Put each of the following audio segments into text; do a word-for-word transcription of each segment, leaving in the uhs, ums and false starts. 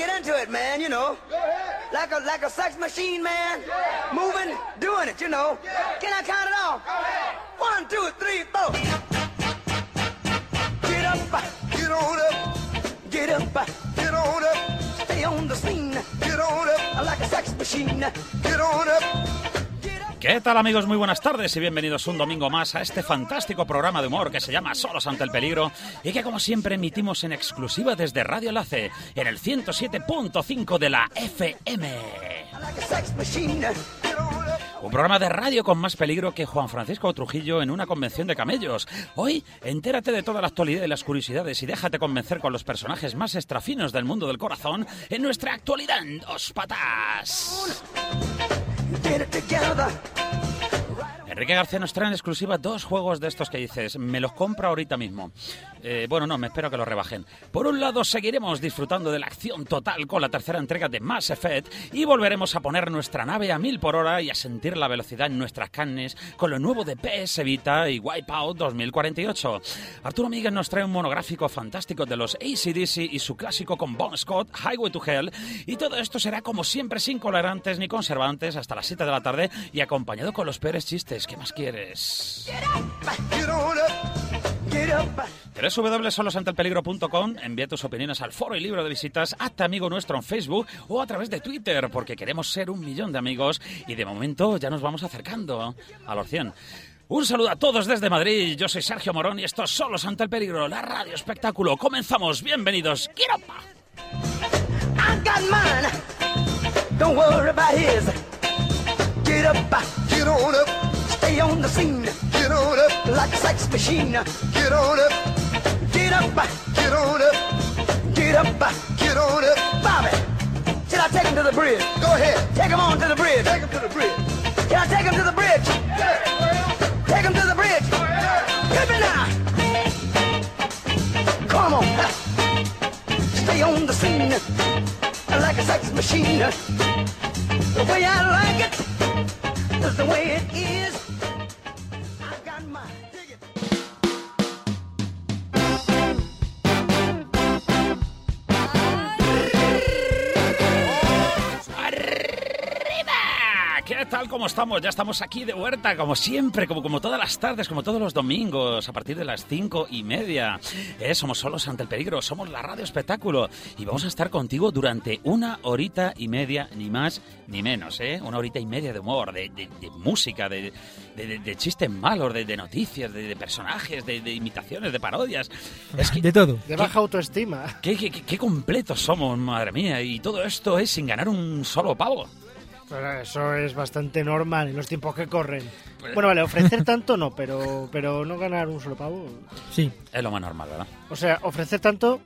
get into it, man, you know. Like a like a sex machine, man. Moving, doing it, you know. Can I count it off? One, two, three, four. Get up, get on up. Get up, get on up. Stay on the scene. Get on up. Like a sex machine. Get on up. ¿Qué tal, amigos? Muy buenas tardes y bienvenidos un domingo más a este fantástico programa de humor que se llama Solos ante el peligro y que, como siempre, emitimos en exclusiva desde Radio Enlace en el ciento siete punto cinco de la F M. Un programa de radio con más peligro que Juan Francisco Trujillo en una convención de camellos. Hoy, entérate de toda la actualidad y las curiosidades y déjate convencer con los personajes más extrafinos del mundo del corazón en nuestra actualidad en dos patas. Enrique García nos trae en exclusiva dos juegos de estos que dices, me los compro ahorita mismo. Eh, bueno, no, me espero que los rebajen. Por un lado, seguiremos disfrutando de la acción total con la tercera entrega de Mass Effect y volveremos a poner nuestra nave a mil por hora y a sentir la velocidad en nuestras carnes con lo nuevo de P S Vita y Wipeout dos mil cuarenta y ocho. Arturo Miguel nos trae un monográfico fantástico de los A C D C y su clásico con Bon Scott, Highway to Hell, y todo esto será como siempre sin colorantes ni conservantes hasta las siete de la tarde y acompañado con los peores chistes. ¿Qué más quieres? doble u doble u doble u punto solos ante el peligro punto com. Envía tus opiniones al foro y libro de visitas. Hazte amigo nuestro en Facebook o a través de Twitter, porque queremos ser un millón de amigos y de momento ya nos vamos acercando a los cien. Un saludo a todos desde Madrid. Yo soy Sergio Morón y esto es Solos ante el peligro, la radio espectáculo. Comenzamos. Bienvenidos. ¡Quiropa! Don't worry about his. Get up, get on up. Stay on the scene. Get on up like a sex machine. Get on up. Get up, get on up. Get up, get on up. Bobby, should I take him to the bridge? Go ahead. Take him on to the bridge. Take him to the bridge. Can I take him to the bridge? Yeah. Take him to the bridge. Yeah. Hit me now. Come on. Stay on the scene like a sex machine. The way I like it is the way it is. I've got my ticket. ¿Qué tal? ¿Cómo estamos? Ya estamos aquí de vuelta, como siempre, como, como todas las tardes, como todos los domingos, a partir de las cinco y media. Eh, somos Solos ante el peligro, somos la radio espectáculo y vamos a estar contigo durante una horita y media, ni más ni menos, ¿eh? Una horita y media de humor, de, de, de música, de, de, de, de chistes malos, de, de noticias, de, de personajes, de, de imitaciones, de parodias. Es que, de todo. De baja autoestima. Qué, qué, qué, qué completos somos, madre mía, y todo esto es sin ganar un solo pavo. Pero eso es bastante normal en los tiempos que corren. Bueno, vale, ofrecer tanto no, pero pero no ganar un solo pavo. Sí. Es lo más normal, ¿verdad? O sea, ofrecer tanto...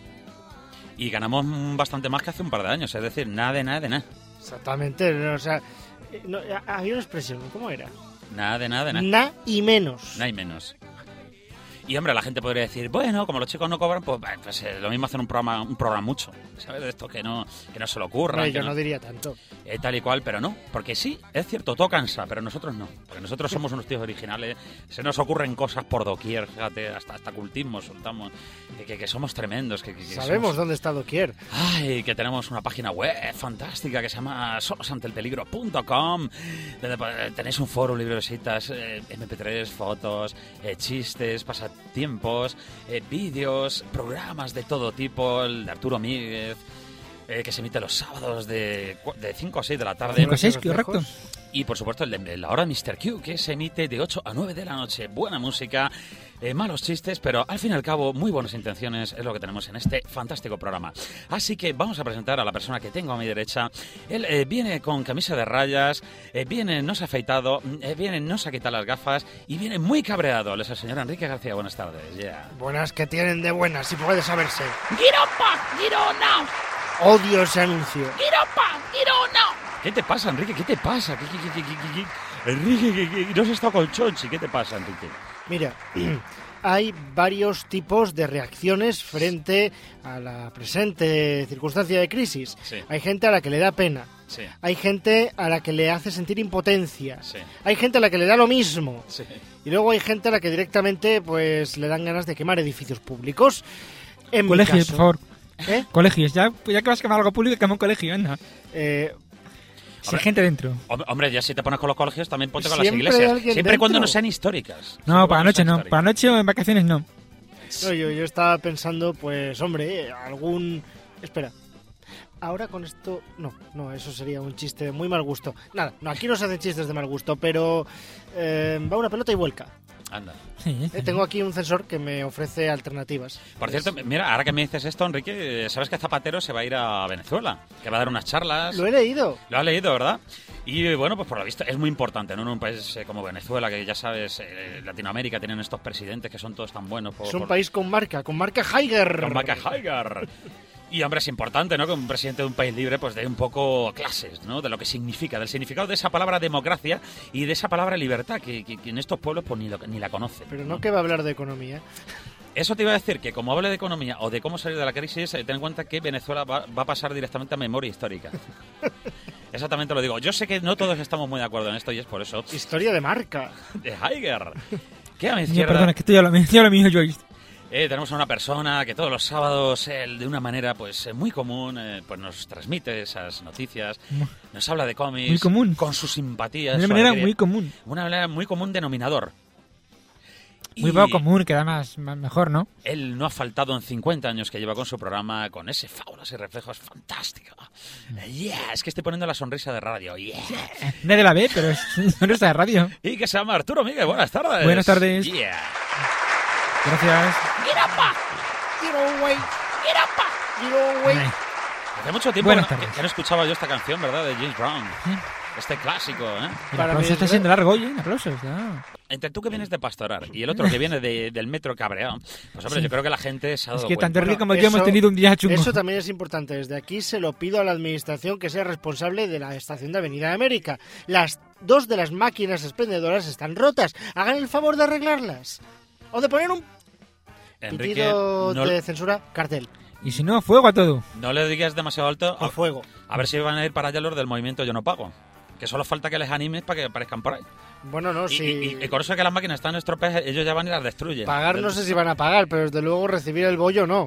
Y ganamos bastante más que hace un par de años, es decir, nada de nada de nada. Exactamente, o sea, no, había una expresión, ¿cómo era? Nada de nada de nada. Na y menos. Na y menos. Y, hombre, la gente podría decir, bueno, como los chicos no cobran, pues, pues eh, lo mismo hacer un programa un programa mucho, ¿sabes? De esto que no que no se le ocurra. No, que yo no, no diría tanto. Eh, tal y cual, pero no. Porque sí, es cierto, todo cansa, pero nosotros no. Porque nosotros somos unos tíos originales, se nos ocurren cosas por doquier, fíjate, hasta, hasta cultismo soltamos, que, que, que somos tremendos. Que, que, que Sabemos somos... dónde está doquier. Ay, que tenemos una página web fantástica que se llama solos ante el peligro punto com, donde tenéis un foro, un libro de visitas, eh, eme pe tres, fotos, eh, chistes, pasatiempos, eh, vídeos, programas de todo tipo, el de Arturo Míguez, eh, que se emite los sábados de, de cinco a seis de la tarde. cinco a seis, correcto. Y por supuesto el de la hora mister Q, que se emite de ocho a nueve de la noche. Buena música, eh, malos chistes, pero al fin y al cabo muy buenas intenciones es lo que tenemos en este fantástico programa. Así que vamos a presentar a la persona que tengo a mi derecha. Él eh, viene con camisa de rayas, eh, viene no se ha afeitado, eh, viene no se ha quitado las gafas y viene muy cabreado. Es el señor Enrique García. Buenas tardes. Yeah. Buenas que tienen de buenas, si puede saberse. ¡Giropa! ¡Girona! Odio ese anuncio. ¡Giropa! ¡Girona! ¿Qué te pasa, Enrique? ¿Qué te pasa? ¿Qué, qué, qué, qué, qué, qué? Enrique, ¿qué, qué? ¿No has estado con Chonchi? ¿Qué te pasa, Enrique? Mira, hay varios tipos de reacciones frente a la presente circunstancia de crisis. Sí. Hay gente a la que le da pena. Sí. Hay gente a la que le hace sentir impotencia. Sí. Hay gente a la que le da lo mismo. Sí. Y luego hay gente a la que directamente pues le dan ganas de quemar edificios públicos. En Colegios, mi caso, por favor. ¿Eh? Colegios, ya, ya que vas a quemar algo público, quema un colegio, anda. Eh, Si hay Hombre. gente dentro. Hom- Hombre, ya si te pones con los colegios, también ponte con las Siempre hay iglesias. alguien Siempre y cuando dentro. no sean históricas. Siempre No, cuando para noche sean no. históricas. Para noche o en vacaciones no. no, yo, yo estaba pensando, pues, hombre, eh, algún... Espera. Ahora con esto... No, no, eso sería un chiste de muy mal gusto. Nada, no, aquí no se hacen chistes de mal gusto, pero... eh, va una pelota y vuelca. Anda. Sí, Eh, tengo aquí un sensor que me ofrece alternativas. Por cierto, mira, ahora que me dices esto, Enrique, sabes que Zapatero se va a ir a Venezuela, que va a dar unas charlas. Lo he leído. Lo has leído, ¿verdad? Y bueno, pues por lo visto es muy importante, ¿no? En un país eh, como Venezuela, que ya sabes, eh, Latinoamérica tienen estos presidentes que son todos tan buenos. Por, Es un por- país con marca, con marca Haiger. Con Maca Haiger. Y hombre, es importante, ¿no? Que un presidente de un país libre pues dé un poco clases, ¿no? De lo que significa, del significado de esa palabra democracia y de esa palabra libertad, que, que- que en estos pueblos pues ni, lo, ni la conocen. Pero no que va a hablar de economía. Eso te iba a decir, que como hable de economía o de cómo salir de la crisis, eh, ten en cuenta que Venezuela va, va a pasar directamente a memoria histórica. Exactamente lo digo. Yo sé que no todos estamos muy de acuerdo en esto y es por eso. Historia de marca. De Haiger. Que a mi Ya, izquierda perdona, es que esto ya lo, ya lo mío, Joyce. eh, tenemos a una persona que todos los sábados, eh, de una manera pues eh, muy común, eh, pues nos transmite esas noticias, nos habla de cómics, Muy común. con sus simpatías. De una su manera alegría. muy común. Una manera muy común denominador. Muy Y poco común, queda más, más mejor, ¿no? Él no ha faltado en cincuenta años que lleva con su programa, con ese faulas y reflejos fantástico. Yeah, es que estoy poniendo la sonrisa de radio. Yeah. Nadie la ve, pero es sonrisa de radio. Y que se llama Arturo Miguel. Buenas tardes. Buenas tardes. Yeah. Gracias. Get away. Get away. Ay, Hace mucho tiempo Buenas que, no- tardes. que no escuchaba yo esta canción, ¿verdad? De James Brown. Sí. Este clásico, ¿eh? El Para mí aplauso es está ver- siendo largo hoy, ¿eh? Aplausos, ya. Entre tú que vienes de pastorar y el otro que viene de- del metro cabreado, pues hombre, Sí. yo creo que la gente se ha Es dado que cuenta. tanto Enrique como Bueno, yo hemos eso- tenido un día chungo. Eso también es importante. Desde aquí se lo pido a la administración que sea responsable de la estación de Avenida de América. Las dos de las máquinas expendedoras están rotas. Hagan el favor de arreglarlas. O de poner un Enrique, pitido no, de censura cartel. Y si no, fuego a todo. no le digas demasiado alto. A A, fuego. a ver si van a ir para allá los del movimiento Yo No Pago. Que solo falta que les animes para que aparezcan por ahí. Bueno, no, Y, si... y- y con eso que las máquinas están estropeadas, ellos ya van y las destruyen. Pagar no sé si van a pagar, pero desde luego recibir el bollo no.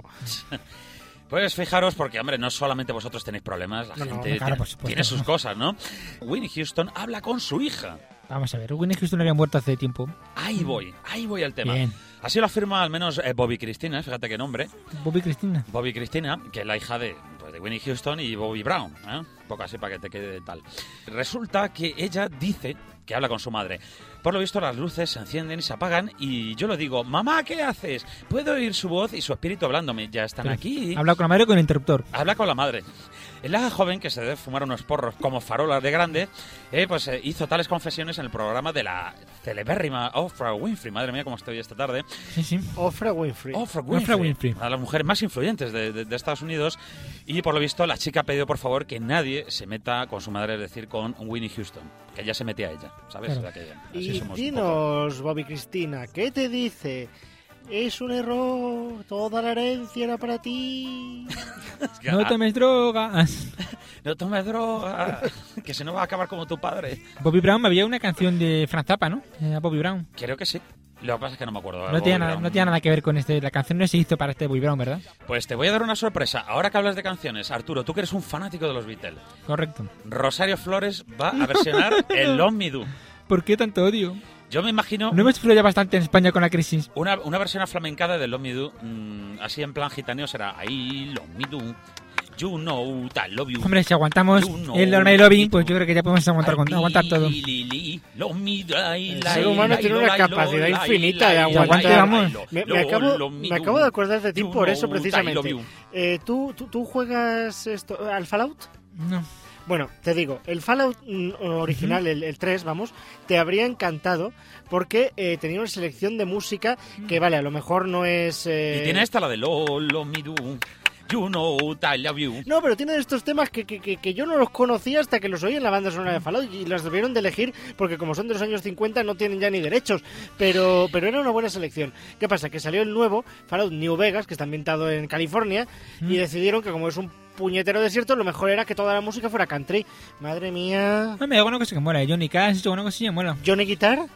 Pues fijaros, porque, hombre, no solamente vosotros tenéis problemas, la No, no, gente claro, tiene, por supuesto. tiene sus cosas, ¿no? Whitney Houston habla con su hija. Vamos a ver, Whitney Houston había muerto hace tiempo. Ahí voy, ahí voy al tema. Bien. Así lo afirma al menos eh, Bobby Cristina, fíjate qué nombre. Bobby Cristina. Bobby Cristina, que es la hija de, pues, de Whitney Houston y Bobby Brown, ¿eh? Un poco así para que te quede tal. Resulta que ella dice que habla con su madre. Por lo visto las luces se encienden y se apagan y yo le digo, mamá, ¿qué haces? Puedo oír su voz y su espíritu hablándome. Ya están Pero, aquí. Habla con la madre o con el interruptor. Habla con la madre. La joven, que se debe fumar unos porros como farolas de grande, eh, pues eh, hizo tales confesiones en el programa de la celebérrima Oprah Winfrey. Madre mía, cómo estoy esta tarde. Sí, sí. Oprah Winfrey. Oprah Oprah Winfrey, Winfrey. una de las mujeres más influyentes de, de- de Estados Unidos. Y por lo visto, la chica ha pedido por favor que nadie se meta con su madre, es decir, con Whitney Houston. Que ella se metía a ella, ¿sabes? Claro. O sea, que así Y somos un poco. dinos, Bobby Cristina, ¿qué te dice? Es un error, toda la herencia era para ti. Es que, No ah, tomes drogas. no tomes droga, que se nos va a acabar como tu padre. Bobby Brown, había una canción de Frank Zappa, ¿no? Era Bobby Brown. Creo que sí. Lo que pasa es que no me acuerdo. No tiene, Bobby nada, Brown. no tiene nada que ver con este. La canción no se hizo para este Bobby Brown, ¿verdad? Pues te voy a dar una sorpresa. Ahora que hablas de canciones, Arturo, tú que eres un fanático de los Beatles, Correcto. Rosario Flores va a versionar el Love Me Do. ¿Por qué tanto odio? Yo me imagino No hemos sufrido ya bastante en España con la crisis. una, una versión aflamencada del Love Me Do, mm, así en plan gitaneo será I Love Me Do, You Know I Love You. Hombre, si aguantamos You know el Lorna y Loving, it. pues yo creo que ya podemos aguantar, I aguantar todo. li, li, li, love me, li, El li, ser humano li, tiene lo, una li, lo, capacidad li, infinita li, de li, aguantar. li, Vamos. lo, Me, me lo, acabo, lo, me me do. acabo de acordar de ti You por eso know I precisamente. love you. Eh, ¿tú, tú, ¿Tú juegas esto al Fallout? No. Bueno, te digo, el Fallout mm, original, el, el tres, vamos, te habría encantado porque eh, tenía una selección de música que, vale, a lo mejor no es... eh, Y tiene esta, la de lo, lo, me do, you know I love you. No, pero tiene estos temas que, que, que, que yo no los conocía hasta que los oí en la banda sonora de Fallout y los debieron de elegir porque como son de los años cincuenta no tienen ya ni derechos, pero, pero era una buena selección. ¿Qué pasa? Que salió el nuevo Fallout New Vegas, que está ambientado en California, y decidieron que como es un puñetero desierto, lo mejor era que toda la música fuera country. Madre mía... No me da alguna cosa que mola. Johnny Cash, alguna cosa que mola. Johnny Guitar,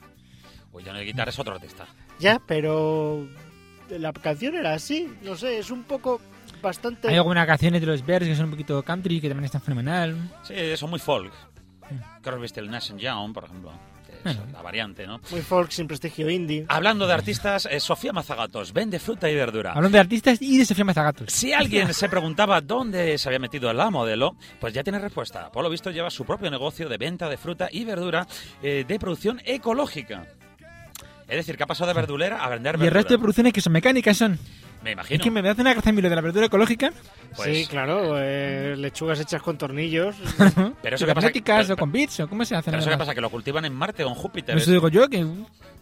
Pues Johnny Guitar es otro artista. ya, pero la canción era así, no sé, es un poco... bastante... Hay algunas canciones de los Bears que son un poquito country, que también están fenomenal. Sí, son muy folk. Crosby, Stills, Nash and Young, por ejemplo. Que es Bueno. la variante, ¿no? Muy folk, sin prestigio indie. Hablando de artistas, eh, Sofía Mazagatos vende fruta y verdura. Hablando de artistas y de Sofía Mazagatos. Si alguien se preguntaba dónde se había metido la modelo, pues ya tiene respuesta. Por lo visto lleva su propio negocio de venta de fruta y verdura eh, de producción ecológica. Es decir, que ha pasado de verdulera a vender Y el verdura. resto de producciones que son mecánicas son... Me Es imagino. que me hace una gracia a mí lo de la verdura ecológica. Pues- Sí, claro, eh, lechugas hechas con tornillos. Pero eso que pasa, Cibernéticas pero- o con bits o cómo se hacen. pero eso que además? pasa, que lo cultivan en Marte o en Júpiter. Eso digo yo, que...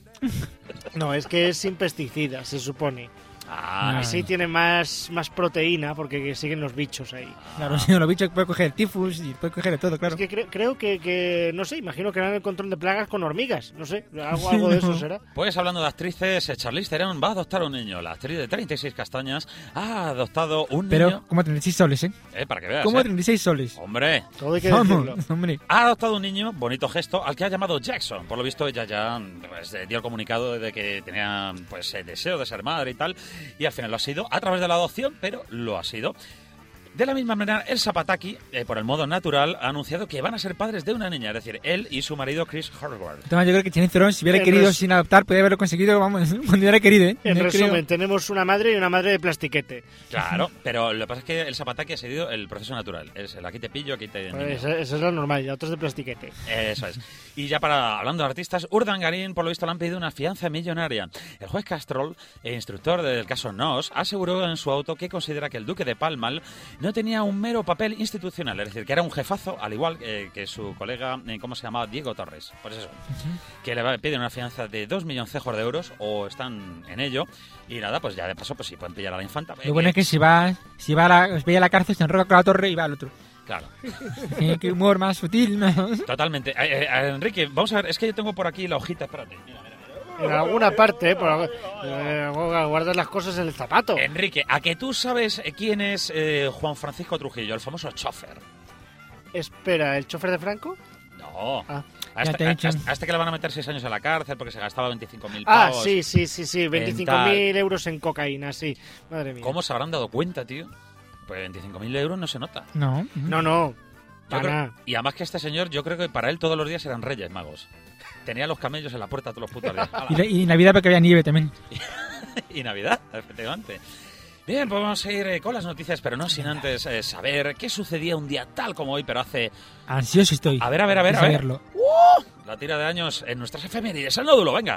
No, es que es sin pesticidas, se supone. Ah, Así tiene más, más proteína porque siguen los bichos ahí. Claro, si no, los bichos puede coger el tifus y puede coger de todo, claro. Es que cre- creo que, que, no sé, imagino que harán el control de plagas con hormigas. No sé, algo, algo de eso será. Pues hablando de actrices, eh, Charlize Theron va a adoptar un niño. La actriz de treinta y seis castañas ha adoptado un Pero, niño. como treinta y seis soles, ¿eh? Eh, para que veas. Como eh. treinta y seis soles. Hombre, Todo hay que Vamos, decirlo. hombre. ha adoptado un niño, bonito gesto, al que ha llamado Jackson. Por lo visto, ella ya pues, eh, dio el comunicado de que tenía pues eh, deseo de ser madre y tal. Y al final lo ha sido a través de la adopción, pero lo ha sido. De la misma manera, el Zapataki, eh, por el modo natural, ha anunciado que van a ser padres de una niña. Es decir, él y su marido Chris Hardware. Toma, yo creo que Charlize Theron, si hubiera En querido res- sin adoptar, podría haberlo conseguido, vamos, cuando hubiera querido, ¿eh? En Yo resumen, creo- tenemos una madre y una madre de plastiquete. Claro, pero lo que pasa es que el Zapataki ha seguido el proceso natural. Es el aquí te pillo, aquí te... Pues niño. esa, esa es la normal, y la otra es de plastiquete. Eso es. Y ya para, hablando de artistas, Urdangarín, por lo visto, le han pedido una fianza millonaria. El juez Castrol, e instructor del caso Nos, aseguró en su auto que considera que el duque de Palmal no tenía un mero papel institucional, es decir, que era un jefazo, al igual eh, que su colega, eh, ¿cómo se llamaba? Diego Torres. Pues eso, que le va- piden una fianza de dos milloncejos de euros, o están en ello, y nada, pues ya de paso, pues si pueden pillar a la infanta. Lo bueno es que si va, si va a la, os veía a la cárcel, se enroca con la torre y va al otro. Claro. Eh, qué humor más sutil, ¿no? Totalmente. Eh, eh, eh, Enrique, vamos a ver, es que yo tengo por aquí la hojita, espérate. Mira, mira. En alguna parte, por, eh, guardas las cosas en el zapato. Enrique, ¿a que tú sabes quién es eh, Juan Francisco Trujillo, el famoso chofer? Espera, ¿el chofer de Franco? No. Ah. A Ya este, te he a- dicho. a- a este que le van a meter seis años a la cárcel porque se gastaba veinticinco mil Ah, pavos. sí, sí, sí, sí, veinticinco mil tal. euros en cocaína, sí. Madre mía. ¿Cómo se habrán dado cuenta, tío? Pues veinticinco mil euros no se nota. No. No, no. Yo Para creo- nada. y además que este señor, yo creo que para él todos los días eran reyes magos. Tenía los camellos en la puerta todos los putos días. Y, la- y Navidad porque había nieve también. Y Navidad, efectivamente. Bien, pues vamos a ir eh, con las noticias, pero no sin antes eh, saber qué sucedía un día tal como hoy, pero hace... Ansioso estoy. A ver, a ver, a ver, de a ver. saberlo. La tira de años en nuestras efemérides. El nódulo, venga.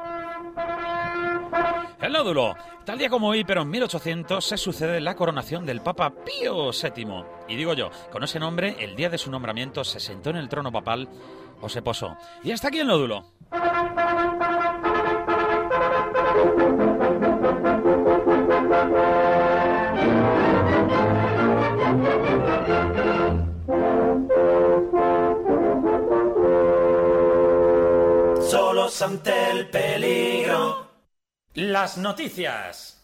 El nódulo. Tal día como hoy, pero en mil ochocientos, se sucede la coronación del Papa Pío séptimo. Y digo yo, con ese nombre, el día de su nombramiento se sentó en el trono papal o se posó. Y hasta aquí el nódulo. Solos ante el peligro. Las noticias.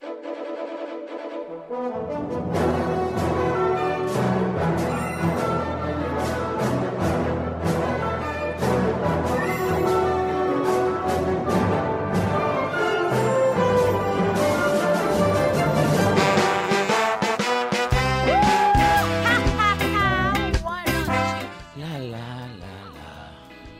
La la la la.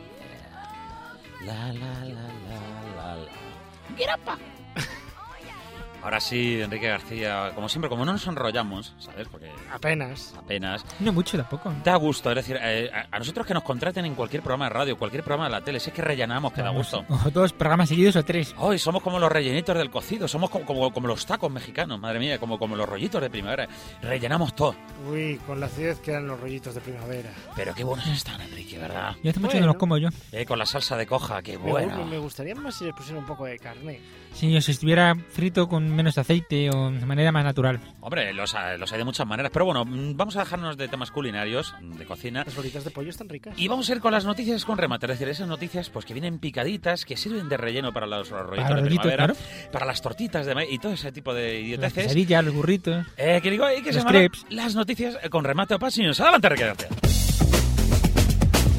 La la la la la la. Guirapa. Ahora sí, Enrique García, como siempre, como no nos enrollamos, ¿sabes? Porque Apenas. apenas. No mucho tampoco. Da gusto, es decir, eh, a, a nosotros que nos contraten en cualquier programa de radio, cualquier programa de la tele, si es que rellenamos, que da gusto. O dos programas seguidos o tres. Hoy somos como los rellenitos del cocido, somos como, como, como los tacos mexicanos, madre mía, como, como los rollitos de primavera. Rellenamos todo. Uy, con la acidez quedan los rollitos de primavera. Pero qué buenos están, Enrique, ¿verdad? Yo hace mucho que Bueno. no los como yo. Eh, con la salsa de coja, qué Me, buena. me gustaría más si les pusiera un poco de carne. Si o si estuviera frito con menos aceite o de manera más natural. Hombre, los, los hay de muchas maneras, pero bueno, mm, vamos a dejarnos de temas culinarios, de cocina. Las bolitas de pollo están ricas. Y vamos a ir con las noticias con remate, es decir, esas noticias pues que vienen picaditas, que sirven de relleno para los rollitos Para de rollitos, primavera, claro. para las tortitas de maíz y todo ese tipo de Las idioteces. quesadillas, los burritos. Eh, que digo ahí que se Los llaman crepes. las noticias con remate o pasiones. Adelante, Enrique García.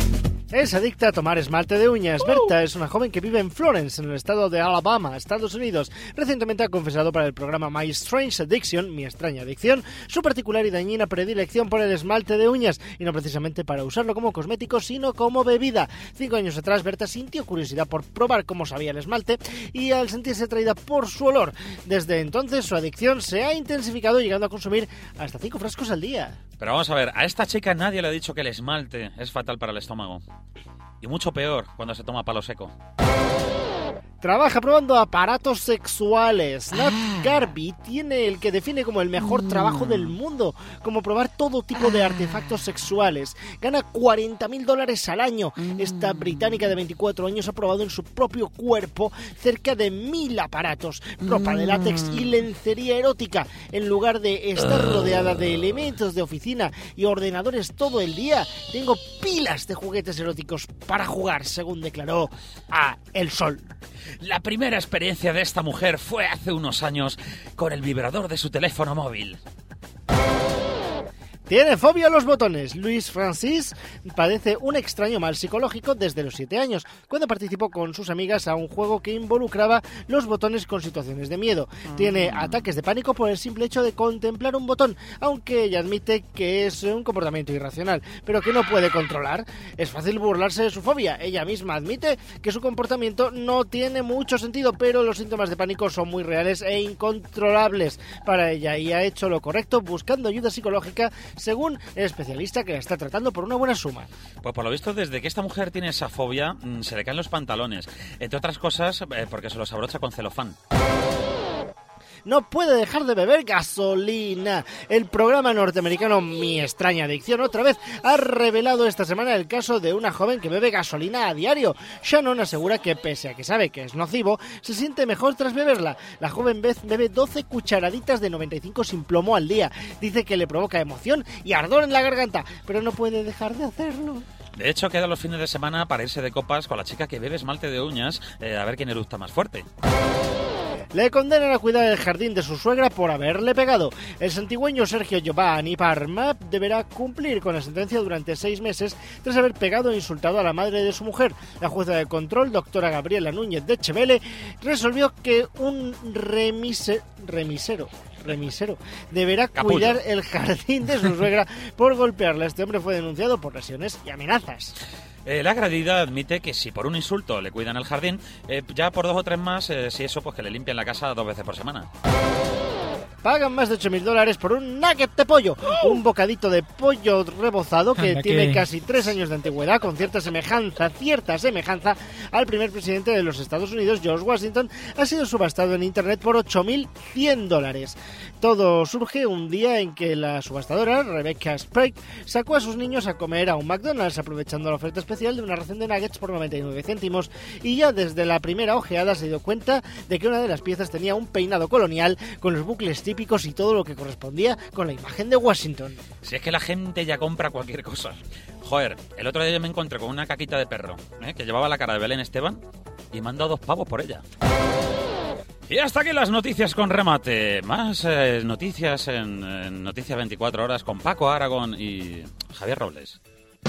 Es adicta a tomar esmalte de uñas. Berta es una joven que vive en Florence, en el estado de Alabama, Estados Unidos. Recientemente ha confesado para el programa My Strange Addiction, Mi extraña adicción, su particular y dañina predilección por el esmalte de uñas, y no precisamente para usarlo como cosmético, sino como bebida. Cinco años atrás, Berta sintió curiosidad por probar cómo sabía el esmalte y al sentirse atraída por su olor. Desde entonces, su adicción se ha intensificado, llegando a consumir hasta cinco frascos al día. Pero vamos a ver, a esta chica nadie le ha dicho que el esmalte es fatal para el estómago. Y mucho peor cuando se toma palo seco. Trabaja probando aparatos sexuales. Nat Garvey tiene el que define como el mejor trabajo del mundo, como probar todo tipo de artefactos sexuales. Gana cuarenta mil dólares al año. Esta británica de veinticuatro años ha probado en su propio cuerpo cerca de mil aparatos, ropa de látex y lencería erótica. En lugar de estar rodeada de elementos de oficina y ordenadores todo el día, tengo pilas de juguetes eróticos para jugar, según declaró a El Sol. La primera experiencia de esta mujer fue hace unos años con el vibrador de su teléfono móvil. Tiene fobia a los botones. Luis Francis padece un extraño mal psicológico desde los siete años, cuando participó con sus amigas a un juego que involucraba los botones con situaciones de miedo. Tiene ataques de pánico por el simple hecho de contemplar un botón, aunque ella admite que es un comportamiento irracional, pero que no puede controlar. Es fácil burlarse de su fobia. Ella misma admite que su comportamiento no tiene mucho sentido, pero los síntomas de pánico son muy reales e incontrolables para ella, y ha hecho lo correcto buscando ayuda psicológica, según el especialista que la está tratando por una buena suma. Pues por lo visto, desde que esta mujer tiene esa fobia, se le caen los pantalones. Entre otras cosas, eh, porque se los abrocha con celofán. No puede dejar de beber gasolina. El programa norteamericano Mi extraña adicción otra vez ha revelado esta semana el caso de una joven que bebe gasolina a diario. Shannon asegura que pese a que sabe que es nocivo, se siente mejor tras beberla. La joven Beth bebe doce cucharaditas de noventa y cinco sin plomo al día. Dice que le provoca emoción y ardor en la garganta, pero no puede dejar de hacerlo. De hecho, queda los fines de semana para irse de copas con la chica que bebe esmalte de uñas, eh, a ver quién eructa más fuerte. Le condenan a cuidar el jardín de su suegra por haberle pegado. El santigüeño Sergio Giovanni Parma deberá cumplir con la sentencia durante seis meses tras haber pegado e insultado a la madre de su mujer. La jueza de control, doctora Gabriela Núñez de Chevele, resolvió que un remise, remisero... remisero deberá Capullo. cuidar el jardín de su suegra por golpearla. Este hombre fue denunciado por lesiones y amenazas. Eh, la agredida admite que si por un insulto le cuidan el jardín, eh, ya por dos o tres más, eh, si eso, pues que le limpian la casa dos veces por semana. Pagan más de ocho mil dólares por un nugget de pollo, un bocadito de pollo rebozado que Anda, tiene ¿qué? casi tres años de antigüedad, con cierta semejanza, cierta semejanza al primer presidente de los Estados Unidos, George Washington. Ha sido subastado en internet por ocho mil cien dólares. Todo surge un día en que la subastadora, Rebecca Sprague, sacó a sus niños a comer a un McDonald's, aprovechando la oferta especial de una ración de nuggets por noventa y nueve céntimos, y ya desde la primera ojeada se dio cuenta de que una de las piezas tenía un peinado colonial con los bucles típicos y todo lo que correspondía con la imagen de Washington. Si es que la gente ya compra cualquier cosa. Joder, el otro día yo me encontré con una caquita de perro, ¿eh? que llevaba la cara de Belén Esteban, y me han dado dos pavos por ella. Y hasta aquí las noticias con remate. Más eh, noticias en, en Noticias veinticuatro horas con Paco Aragón y Javier Robles.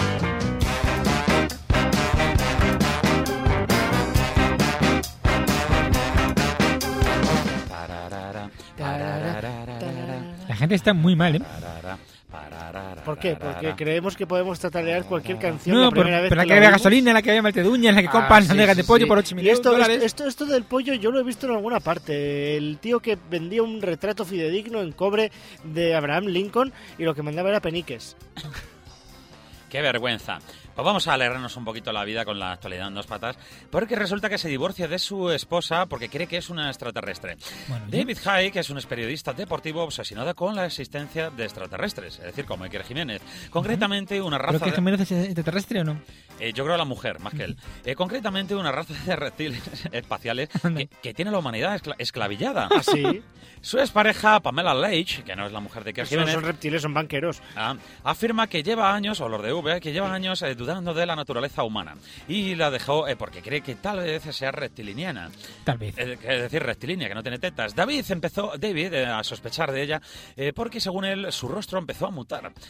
La gente está muy mal, ¿eh? ¿Por qué? Porque creemos que podemos tatarear cualquier canción No, la por, primera vez pero la que que la bebe oímos. gasolina, la que bebe malte de uñas, la que Ah, compran sí, nalgas sí, de pollo sí. por ocho Y mil esto, dólares. esto, esto del pollo yo lo he visto en alguna parte. El tío que vendía un retrato fidedigno en cobre de Abraham Lincoln y lo que mandaba era peniques. ¡Qué vergüenza! Pues vamos a alegrarnos un poquito la vida con la actualidad en dos patas, porque resulta que se divorcia de su esposa porque cree que es una extraterrestre. Bueno, David Haig, que es un periodista deportivo obsesionado con la existencia de extraterrestres, es decir, como Iker Jiménez. Concretamente una raza ¿Pero que de... Jiménez es extraterrestre o no? Eh, yo creo la mujer, más que él. Eh, concretamente una raza de reptiles espaciales que, que tiene a la humanidad escla- esclavillada. Así. Su expareja, Pamela Leitch, que no es la mujer de Iker Son, Jiménez, son reptiles, son banqueros. Ah, afirma que lleva años, o los de V, que lleva años eh, dudando de la naturaleza humana. Y la dejó eh, porque cree que tal vez sea reptiliniana. Tal vez. Eh, es decir, rectilínea, que no tiene tetas. David empezó David eh, a sospechar de ella eh, porque, según él, su rostro empezó a mutar.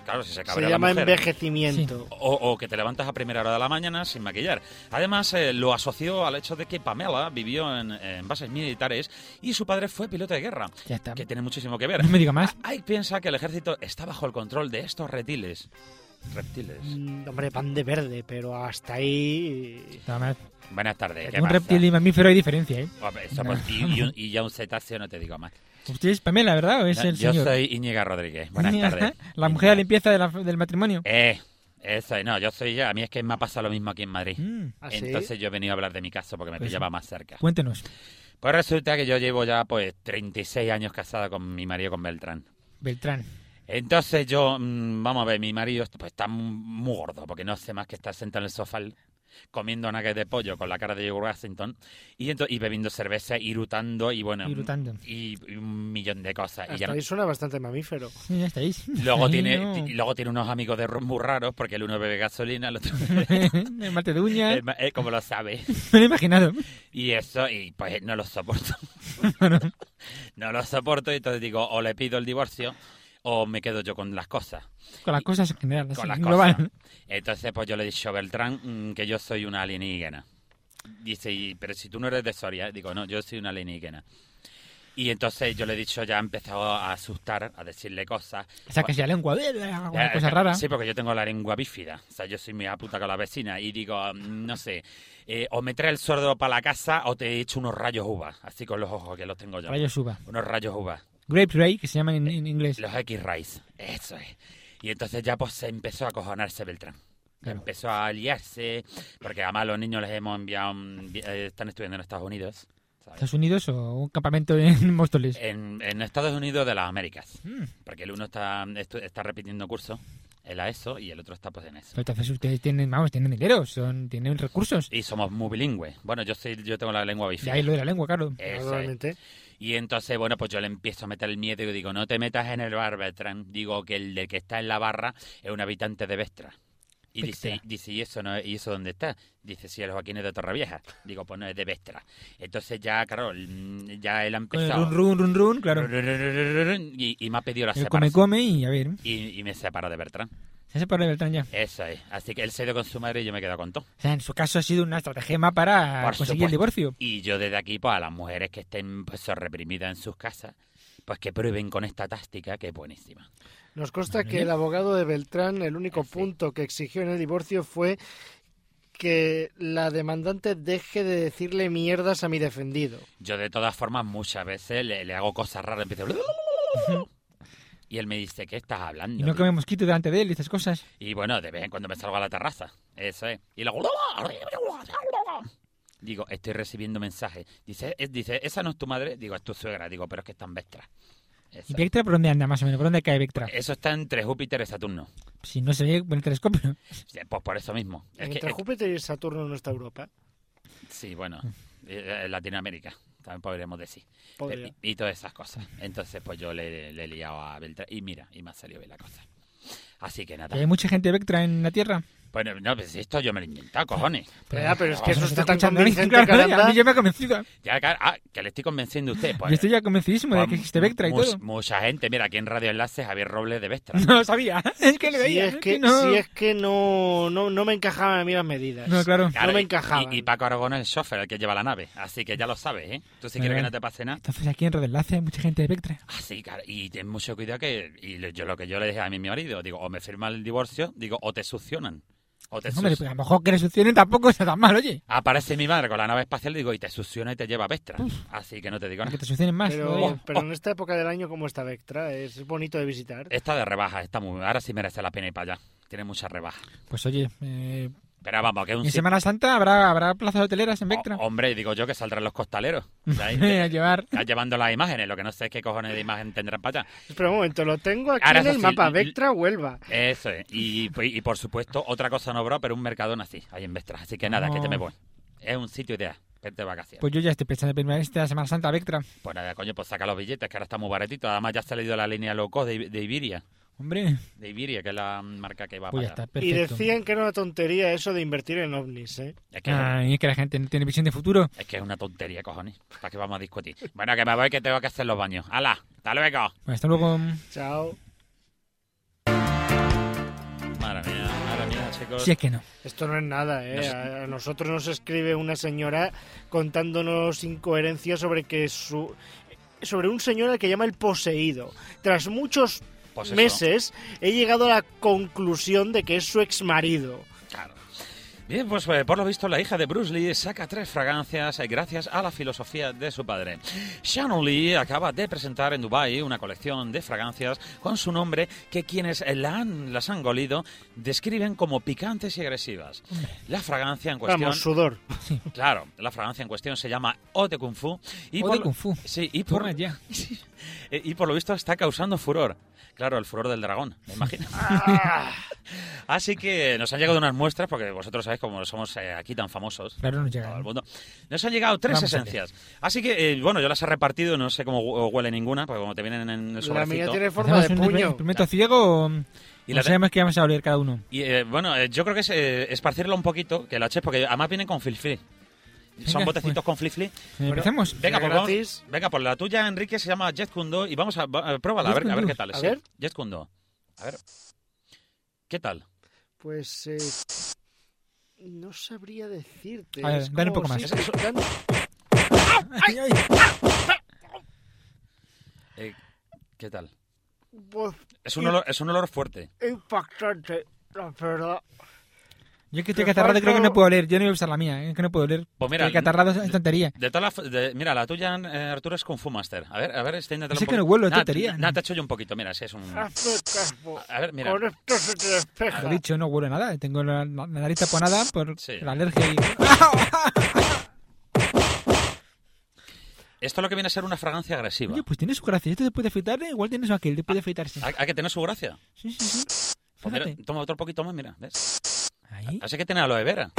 claro, si se Se cabrea llama la mujer. envejecimiento. O, o que te levantas a primera hora de la mañana sin maquillar. Además, eh, lo asoció al hecho de que Pamela vivió en, en bases militares y su padre fue piloto de guerra. Ya está. Que tiene muchísimo que ver. No me diga más. Hay piensa que el ejército está bajo el control de estos reptiles. Reptiles. Mm, hombre, pan de verde, pero hasta ahí... Nada más. Buenas tardes. ¿Qué Un pasa? reptil y mamífero hay diferencia, ¿eh? Hombre, eso, pues, y, y un- y ya un cetáceo no te digo más. ¿Usted es Pamela, verdad? ¿O es el Yo señor? soy Íñiga Rodríguez. Buenas tardes. La mujer de limpieza de la- del matrimonio. Eh, eso es. No, yo soy ya. A mí es que me ha pasado lo mismo aquí en Madrid. Mm, ¿Ah, sí? Entonces yo he venido a hablar de mi caso porque me Pues pillaba sí. más cerca. Cuéntenos. Pues resulta que yo llevo ya pues treinta y seis años casada con mi marido, con Beltrán. Beltrán. Entonces yo, mmm, vamos a ver, mi marido pues está muy gordo porque no hace más que estar sentado en el sofá comiendo nuggets de pollo con la cara de George Washington y, ento- y bebiendo cerveza, irutando y bueno, Irutando. Y, y un millón de cosas. Y Hasta ya no- ahí suena bastante mamífero. Sí, ya estáis. luego, Ahí tiene, no. y luego tiene unos amigos de ro- muy raros porque el uno bebe gasolina, el otro El mate de uñas. eh, eh, como lo sabe. Me lo he imaginado. Y eso, y pues no lo soporto. No lo soporto y entonces digo, o le pido el divorcio o me quedo yo con las cosas. Con las cosas en general. Con así, las global. cosas. Entonces pues yo le he dicho a Beltrán mm, que yo soy una alienígena. Dice, y, pero si tú no eres de Soria, digo, no, yo soy una alienígena. Y entonces yo le he dicho, ya he empezado a asustar, a decirle cosas. O sea, que si la lengua, alguna Eh, cosa eh, rara. Sí, porque yo tengo la lengua bífida. O sea, yo soy muy a puta con la vecina. Y digo, mm, no sé, eh, o me trae el sordo para la casa o te echo unos rayos uva. Así con los ojos que los tengo yo. Rayos uva. Unos rayos uva. Grape ray, que se llaman en, en inglés. Los X-Rays. Eso es. Y entonces ya pues se empezó a acojonarse Beltrán. Claro. Empezó a liarse, porque además los niños les hemos enviado, un- eh, están estudiando en Estados Unidos. ¿sabes? ¿Estados Unidos o un campamento en Móstoles? En, en Estados Unidos de las Américas. Mm. Porque el uno está, estu- está repitiendo curso, el a eso, y el otro está pues en eso. Pero entonces ustedes tienen, vamos, tienen dinero, son, tienen recursos. Y somos muy bilingües. Bueno, yo soy, yo tengo la lengua De bífida. ahí lo de la lengua, claro. Eso es. Normalmente. Y entonces, bueno, pues yo le empiezo a meter el miedo y digo, no te metas en el bar, Beltrán. Digo que el de que está en la barra es un habitante de Vestra. Y dice, Vestra. dice, ¿y eso no es- y eso dónde está? Dice, si el Joaquín es de Torrevieja. Digo, pues no, es de Vestra. Entonces ya, claro, mm, ya él ha Con el empezado. run, run, run, run, claro. Y, y me ha pedido la El come, separación. come y a ver. Y, y me separo de Bertrán. Se separó de Beltrán ya. Eso es. Así que él se ha ido con su madre y yo me he quedado con todo. O sea, en su caso ha sido una estratagema para Por conseguir el supuesto. divorcio. Y yo desde aquí, pues a las mujeres que estén pues reprimidas en sus casas, pues que prueben con esta táctica que es buenísima. Nos consta que el abogado de Beltrán, el único Sí. punto que exigió en el divorcio fue que la demandante deje de decirle mierdas a mi defendido. Yo de todas formas muchas veces le, le hago cosas raras, empiezo... Y él me dice, ¿qué estás hablando? Y no come mosquito delante de él y estas cosas. Y bueno, de vez en cuando me salgo a la terraza. Eso es. Y luego... Digo, estoy recibiendo mensajes. Dice, es- dice, ¿esa no es tu madre? Digo, es tu suegra. Digo, pero es que está en Vestra. ¿Y Eso, Vectra por dónde anda más o menos? ¿Por dónde cae Vectra? Eso está entre Júpiter y Saturno. Si no se ve con el telescopio. Sí, pues por eso mismo. Es que, Entre es- Júpiter y Saturno no está Europa. sí, bueno, eh, eh, Latinoamérica, también podríamos decir. Podría. Eh, Y, y todas esas cosas. Entonces, pues yo le, le he liado a Beltrán. Y mira, y me ha salido bien la cosa. Así que nada. ¿Que hay mucha gente de Vectra en la Tierra? Bueno, no, pues esto yo me lo he inventado, cojones. Ya, pero es que eso Vamos, está está tan escuchando, convincente, claro, caramba. A mí ya me ha convencido. Ya, claro, ah, que le estoy convenciendo a usted. Pues, Yo estoy ya convencidísimo de pues, que existe Vectra y mus- todo. Mucha gente, mira, aquí en Radio Enlace, Javier Robles de Vestra. No lo sabía. Es que le Si veía. es que, no. si es que no, no, no me encajaban a mí las medidas. No, claro. Claro, no me y- encajaban. Y, y Paco Aragón es el chofer, el que lleva la nave. Así que ya lo sabes, ¿eh? Tú si quieres Vale. que no te pase nada. Entonces aquí en Red Enlace hay mucha gente de Vectra. Ah, sí, claro. Y ten mucho cuidado que... Y le- yo lo que yo le dije a mi marido, digo, o me firma el divorcio, digo, o te succionan. O te Hombre, sus- pues a lo mejor que le succionen tampoco está tan mal, oye. Aparece mi madre con la nave espacial, digo, y te succiona y te lleva a Vestra. Así que no te digo Que nada. te succionen más. Pero, todavía. pero en esta época del año, como está Vectra, es bonito de visitar. Está de rebaja, está muy... Ahora sí merece la pena ir para allá. Tiene mucha rebaja. Pues oye, eh, Pero vamos, que es un... en sit- Semana Santa habrá, habrá plazas hoteleras en Oh, Vectra. hombre, digo yo que saldrán los costaleros. ¿sabes? A llevar. Ya llevando las imágenes, lo que no sé es qué cojones de imagen tendrán para allá. Pero un momento, lo tengo aquí Ahora, en eso el sí, mapa. l- Vectra, Huelva. Eso es. Y, y, y, por supuesto, otra cosa no habrá, pero un mercadón así, ahí en Vestra. Así que nada, No. que te me voy. Es un sitio ideal, verte de vacaciones. Pues yo ya estoy pensando en irme esta Semana Santa a Vectra. Pues nada, coño, pues saca los billetes, que ahora está muy baratito. Además ya ha salido la línea low cost de, de Iberia. Hombre, De Iberia, que es la marca que va pues ya para está, allá. Y perfecto. decían que era una tontería eso de invertir en ovnis, ¿eh? Es que, Ah, y es que la gente no tiene visión de futuro. es que es una tontería, cojones. ¿Para qué vamos a discutir? Bueno, que me voy, que tengo que hacer los baños. ¡Hala! ¡Hasta luego! Pues hasta luego. Chao. Madre mía, madre mía, chicos. Si es que no. Esto no es nada, ¿eh? No sé. A nosotros nos escribe una señora contándonos incoherencias sobre que su... sobre un señor al que llama el poseído. Tras muchos Pues eso. meses he llegado a la conclusión de que es su exmarido. Claro. Bien, pues eh, por lo visto la hija de Bruce Lee saca tres fragancias eh, gracias a la filosofía de su padre. Shannon Lee acaba de presentar en Dubái una colección de fragancias con su nombre que quienes la han, las han golido describen como picantes y agresivas. La fragancia en cuestión... Vamos, sudor. Claro, la fragancia en cuestión se llama Eau de Kung Fu. Y Eau de por- Kung Fu. Sí, y por, Toma ya. Eh, y por lo visto está causando furor. Claro, el furor del dragón, me imagino. Así que nos han llegado unas muestras, porque vosotros sabéis cómo somos eh, aquí tan famosos. Claro, nos Todo llega. el mundo. Nos han llegado tres Vamos a ver. esencias. Así que, eh, bueno, yo las he repartido, no sé cómo hu- huele ninguna, porque como te vienen en el La sobrecito. mía tiene forma de ¿Hacemos un puño. experimento ciego o Y y la- sabemos que vamos a oler cada uno? Y eh, bueno, eh, yo creo que es eh, esparcirlo un poquito, que la eches, porque además vienen con filfli. Son Venga, botecitos pues. con filfli. Empecemos. Venga, pues vamos- gratis. venga, pues la tuya, Enrique, se llama Jet Kundo y vamos a, va- a pruébala, a Jet ver, a ver Kundo. qué tal. A sí. ver. Jet Kundo. A ver. ¿Qué tal? Pues eh, no sabría decirte. A ver, Es dale un como poco si más. Es- picante. Ay, ay. Eh, ¿Qué tal? Pues, Es un olor, es un olor fuerte. impactante, la verdad. Yo que estoy Te catarrado creo que falta- no puedo oler. Yo no voy a usar la mía, es que no puedo oler. Pues mira, Estoy catarrado es tontería. De todas las, de- mira, la tuya, eh, Arturo, es Kung Fu Master. A ver, a ver, extiéndetelo Ese un que no poco. huelo, es Nada, tontería. Nada, te echo yo un poquito, mira, si es un... Hazme caso. A ver, mira. Con esto se te despeja. Lo he dicho, no huelo nada. Tengo la, la nariz taponada por Sí. la alergia y... Esto es lo que viene a ser una fragancia agresiva. Oye, pues tiene su gracia. Esto después de afeitarle, igual tienes aquel, después de afeitarse. Hay, hay que tener su gracia. Sí, sí, sí. Pues mira, Fíjate. toma otro poquito más, mira, ¿ves? Ahí. Así que tiene aloe vera.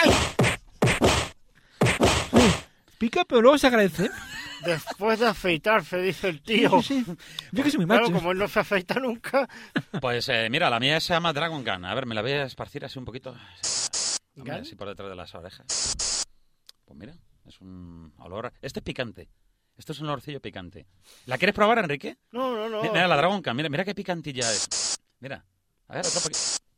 Sí. Pica, pero luego se agradece. Después de afeitarse, dice el tío. Sí, sí. Yo que soy muy Claro, macho. como él no se afeita nunca. Pues eh, mira, la mía se llama Dragon Gun. A ver, me la voy a esparcir así un poquito. Hombre, ¿Gun? así por detrás de las orejas. Pues mira, es un olor... Este es picante. Esto es un olorcillo picante. ¿La quieres probar, Enrique? No, no, no. Mi- Mira la Dragon Gun, mira, mira qué picantilla es. Mira. A ver, otro poquito.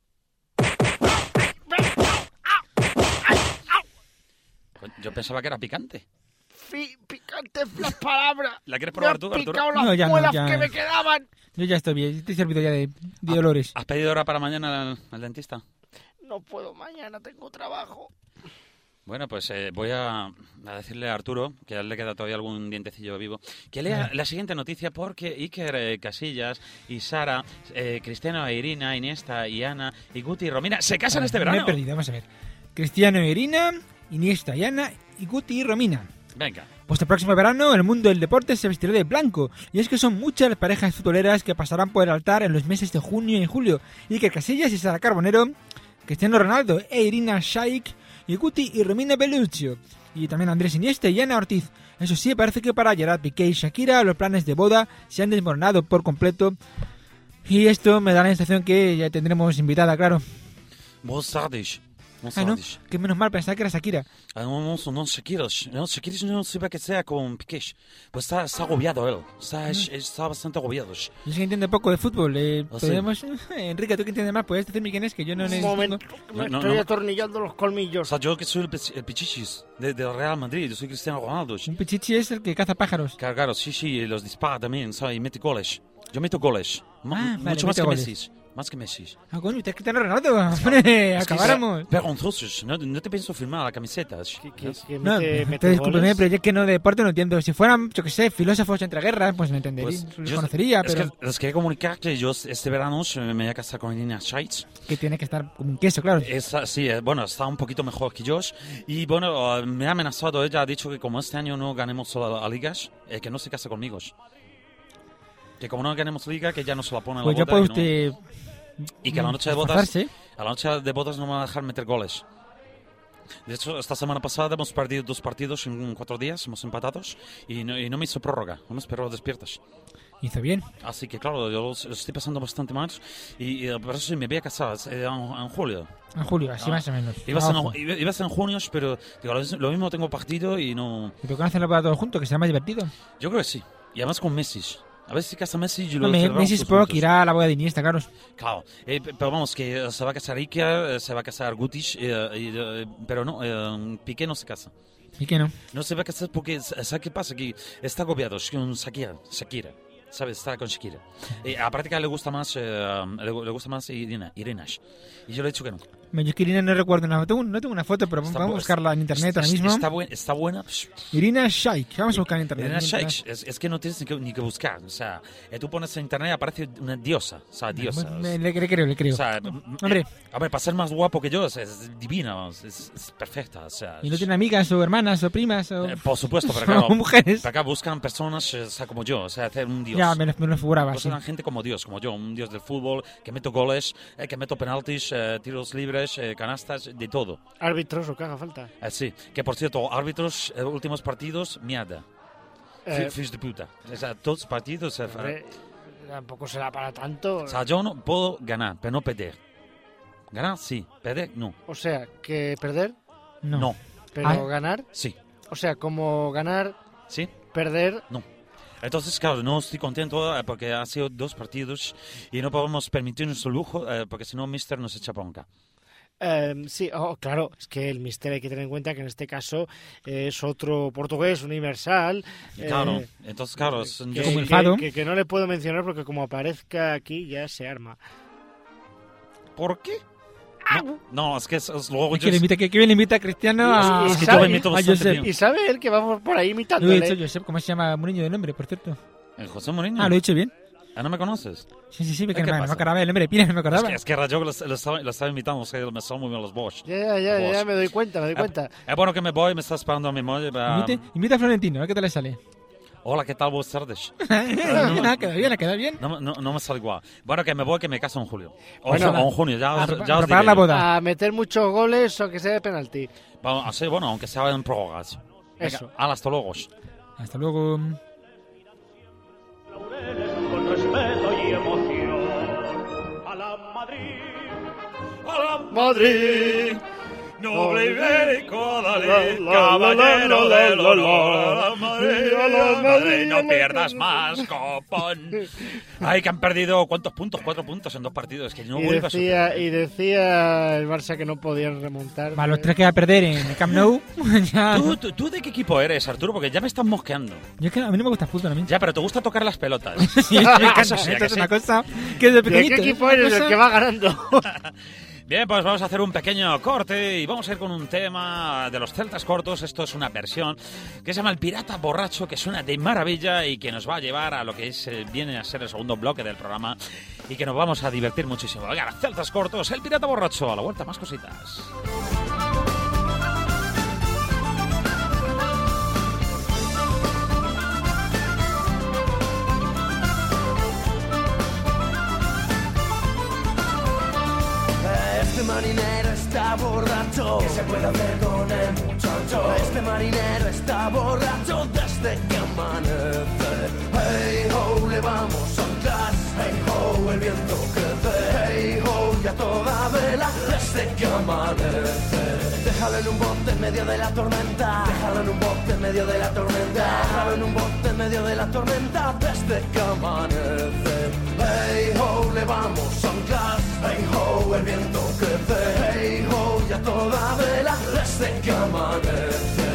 Pues yo pensaba que era picante. Fi- picante es la palabra. ¿La quieres Me probar han tú, Arturo? picado las No, ya no, muelas ya. que me quedaban. Yo ya estoy bien. Estoy servido ya de, de olores. ¿Has pedido hora para mañana al, al dentista? No puedo, mañana tengo trabajo. Bueno, pues eh, voy a, a decirle a Arturo, que a él le queda todavía algún dientecillo vivo, que lea la siguiente noticia porque Iker eh, Casillas y Sara, eh, Cristiano e Irina, Iniesta y Ana y Guti y Romina se casan este Me he verano. perdido, vamos a ver. Cristiano e Irina, Iniesta y Ana y Guti y Romina. Venga. Pues el próximo verano el mundo del deporte se vestirá de blanco. Y es que son muchas las parejas futboleras que pasarán por el altar en los meses de junio y julio. Iker Casillas y Sara Carbonero, Cristiano Ronaldo e Irina Shayk y Guti y Romina Belluccio. Y también Andrés Iniesta y Ana Ortiz. Eso sí, parece que para Gerard Piqué y Shakira los planes de boda se han desmoronado por completo. Y esto me da la sensación que ya tendremos invitada, claro. Buenas tardes. Buenas Ah, no, tardes. que menos mal, pensaba que era Shakira. Ah, no, no, no Shakira. No, Shakira no sirve que sea con Piqué. Pues está, está agobiado él. Está, está bastante agobiado. Yo es que entiendo poco de fútbol. Eh, ¿Ah, sí? podemos... Enrique, tú que entiendes más, ¿puedes decirme quién es? Que yo no Un le momento, distingo. que me No, no, estoy no. atornillando los colmillos. O sea, yo que soy el, Pichi- el Pichichis de, del Real Madrid. Yo soy Cristiano Ronaldo. Un pichichi es el que caza pájaros. Claro, claro, sí, sí, y los dispara también, ¿sabes? Y mete goles. Yo meto goles. M- Ah, vale, mucho más mete que goles. Messi. Más que Messi. Ah, coño, usted es Cristiano Ronaldo. Hombre, Es que acabáramos. es vergonzosos. No, no te pienso firmar la camiseta. Que, que, que No, mete, te mete discúlpeme, goles. pero yo es que no de deporte no entiendo. Si fueran, yo qué sé, filósofos entre guerras, pues me entendería, Pues, los yo- conocería, es pero que les quería comunicar que yo este verano eh, me voy a casar con Irina Shayk. que tiene que estar como un queso, claro. Esa, sí, eh, bueno, está un poquito mejor que yo. Y bueno, eh, me ha amenazado, ella ha dicho que como este año no ganemos la, la ligas, eh, que no se case conmigo. Que como no ganemos liga, que ya no se la pone en Pues la ya boda. puede y, no- usted y que a la noche de bodas... esforzarse. A la noche de bodas no me van a dejar meter goles. De hecho, esta semana pasada hemos perdido dos partidos en cuatro días, hemos empatados y no, y no me hizo prórroga, no me esperó despiertas. Hizo bien. Así que claro, yo los, los estoy pasando bastante mal y, y por eso sí me voy a casar eh, en, en julio. En julio, así Ah. más o menos. Iba a, ser Ojo. en, iba- iba a ser en junio, pero digo, lo, lo mismo tengo partido y no... ¿Y por qué no hacen la boda todos juntos, que será más divertido? Yo creo que sí. Y además con Messi. A ver si casa Messi y lo No, me- celebramos Messi todos supongo juntos. que irá a la boda de Iniesta, claro. Claro, eh, p- pero vamos, que eh, se va a casar Iker, eh, se va a casar Gutic, eh, y, eh, pero no, eh, Piqué no se casa. ¿Y qué no? No se va a casar porque, ¿sabes qué pasa? Que está agobiado es con Shakira, Shakira, ¿sabes? Está con Shakira. Y a práctica le gusta más, eh, le, le gusta más Irina, Irina. Y yo le he dicho que no. Me- Yo es que Irina no recuerdo una foto, no tengo una foto, pero Está vamos a bu- buscarla en internet está, ahora mismo. Está, buen- está buena. psh, Irina Shayk, vamos a buscar en internet. Irina mientras- Shayk, es, es que no tienes ni que, ni que buscar. O sea, eh, tú pones en internet y aparece una diosa. O sea, diosa. Me- me- le, le creo, le creo. O sea, m- Hombre. eh, a ver, para ser más guapo que yo, es, es divina, vamos, es, es perfecta. O sea, ¿Y no tiene amigas o hermanas o primas o...? eh, por supuesto, pero o claro, mujeres? para acá buscan personas eh, o sea, como yo, o sea, hacer un dios. Ya, me lo, me lo figuraba, sí. Buscan gente como Dios, como yo, un dios del fútbol, que meto goles, eh, que meto penaltis, eh, tiros libres, eh, canastas, de todo. Árbitros o que haga falta. Eh, sí, que por cierto, árbitros, eh, últimos partidos, mierda. Eh, Fish de puta. O sea, todos los partidos. eh, Hombre, tampoco será para tanto. o sea, yo no puedo ganar, pero no perder. Ganar, sí. Perder, no. O sea, que perder, No. No. pero Ah. ganar. Sí. O sea, como ganar, Sí. perder. Entonces, claro, no estoy contento eh, porque ha sido dos partidos y no podemos permitirnos el lujo eh, porque si no, Mister nos echa bronca. Eh, sí, oh, claro, es que el mister hay que tener en cuenta que en este caso eh, es otro portugués universal. Y claro, eh, entonces, claro, es- que, yo- Como el que- Fado. que- que no le puedo mencionar porque como aparezca aquí ya se arma. ¿por qué? No, no, es que es, es luego Es yo... que, le invita, que, que bien le invita a Cristiano a... Y- y es que sabe- yo me meto a bastante Josep. bien. Y sabe él que vamos por ahí Lo he imitándole. dicho Josep, ¿cómo se llama Mourinho de nombre, por cierto? ¿El José Mourinho? Ah, lo he dicho bien. Ah, ¿no me conoces? Sí, sí, sí, porque ¿Qué no, me- no pasa? me acordaba el nombre, Pina, no me Es acordaba. que, es que era yo que lo, lo estaba, lo estaba imitando, es que me salen muy bien los Bosch. Ya, ya, ya, Vos. ya me doy cuenta, me doy Eh, cuenta. Es bueno que me voy, me está esperando a mi móvil. para- Imite, imita a Florentino, a ver qué tal le sale. Hola, ¿qué tal? Buenas tardes. Ah, queda bien, queda bien. No, no, no me sale igual. Bueno, que me voy, que me caso en julio. O, Bueno, o en junio, ya, a os- prepa- ya os preparar diré la yo. boda. A meter muchos goles o que sea de penalti. Vamos, así, bueno, aunque sea en prórrogas. Venga, Eso. hala, hasta luego. Hasta luego. Con respeto y emoción a la Madrid, a la Madrid. noble ibérico, dale, La, la, caballero la, la, del la, honor, la, a la Madrid, la, a la la, Madrid, la, no la, pierdas la, más, copón. Ay, que han perdido, ¿cuántos puntos? Cuatro puntos en dos partidos. Que no Y vuelve a decía, suceder. y decía el Barça que no podían remontar. Va, los tres que va a perder en el Camp Nou. ya. ¿Tú, tú, tú de qué equipo eres, Arturo? Porque ya me estás mosqueando. Yo es que a mí no me gusta el fútbol a mí. Ya, pero te gusta tocar las pelotas. Sí, me encanta. Eso sí, ¿a Esto que es sí? una cosa que desde ¿De pequeñito. qué es equipo una eres el cosa- que va ganando? Bien, pues vamos a hacer un pequeño corte y vamos a ir con un tema de los celtas cortos. Esto es una versión que se llama El Pirata Borracho, que suena de maravilla y que nos va a llevar a lo que es, eh, viene a ser el segundo bloque del programa y que nos vamos a divertir muchísimo. Venga, los celtas cortos, El Pirata Borracho. A la vuelta, más cositas. Este marinero está borracho. ¿Qué se puede hacer con el muchacho? Este marinero está borracho desde que amanece. Hey ho, le vamos a anclar. Hey ho, el viento crece. Hey ho, y a toda vela desde que amanece. Déjalo en un bote en medio de la tormenta. Déjalo en un bote en medio de la tormenta. Déjalo en un bote en medio de la tormenta desde que amanece. Hey ho, le vamos a anclar. Hey ho, el viento crece. Hey ho, y a toda vela desde que amanece.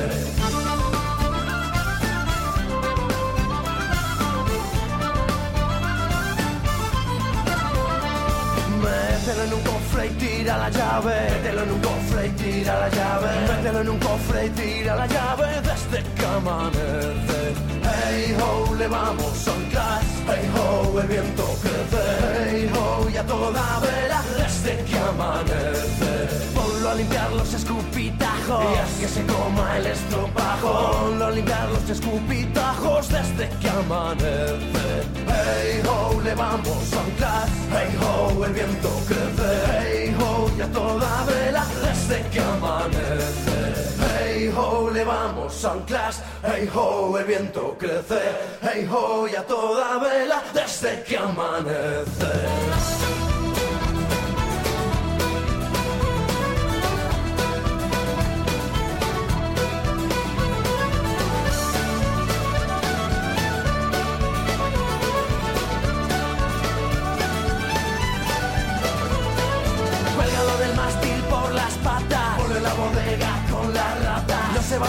Mételo en un cofre y tira la llave. Mételo en un cofre y tira la llave. Mételo en un cofre y tira la llave desde que amanece. Hey ho, le vamos a anclar. Hey ho, el viento crece. Hey ho, y a toda vela desde que amanece. Ponlo a limpiar los escupitajos y haz que se coma el estropajo. Ponlo a limpiar los escupitajos desde que amanece. Hey ho, le vamos a anclar. Hey ho, el viento crece. Hey ho, y a toda vela desde que amanece. Hey ho, le vamos a anclar. Hey ho, el viento crece. Hey ho, y a toda vela desde que amanece.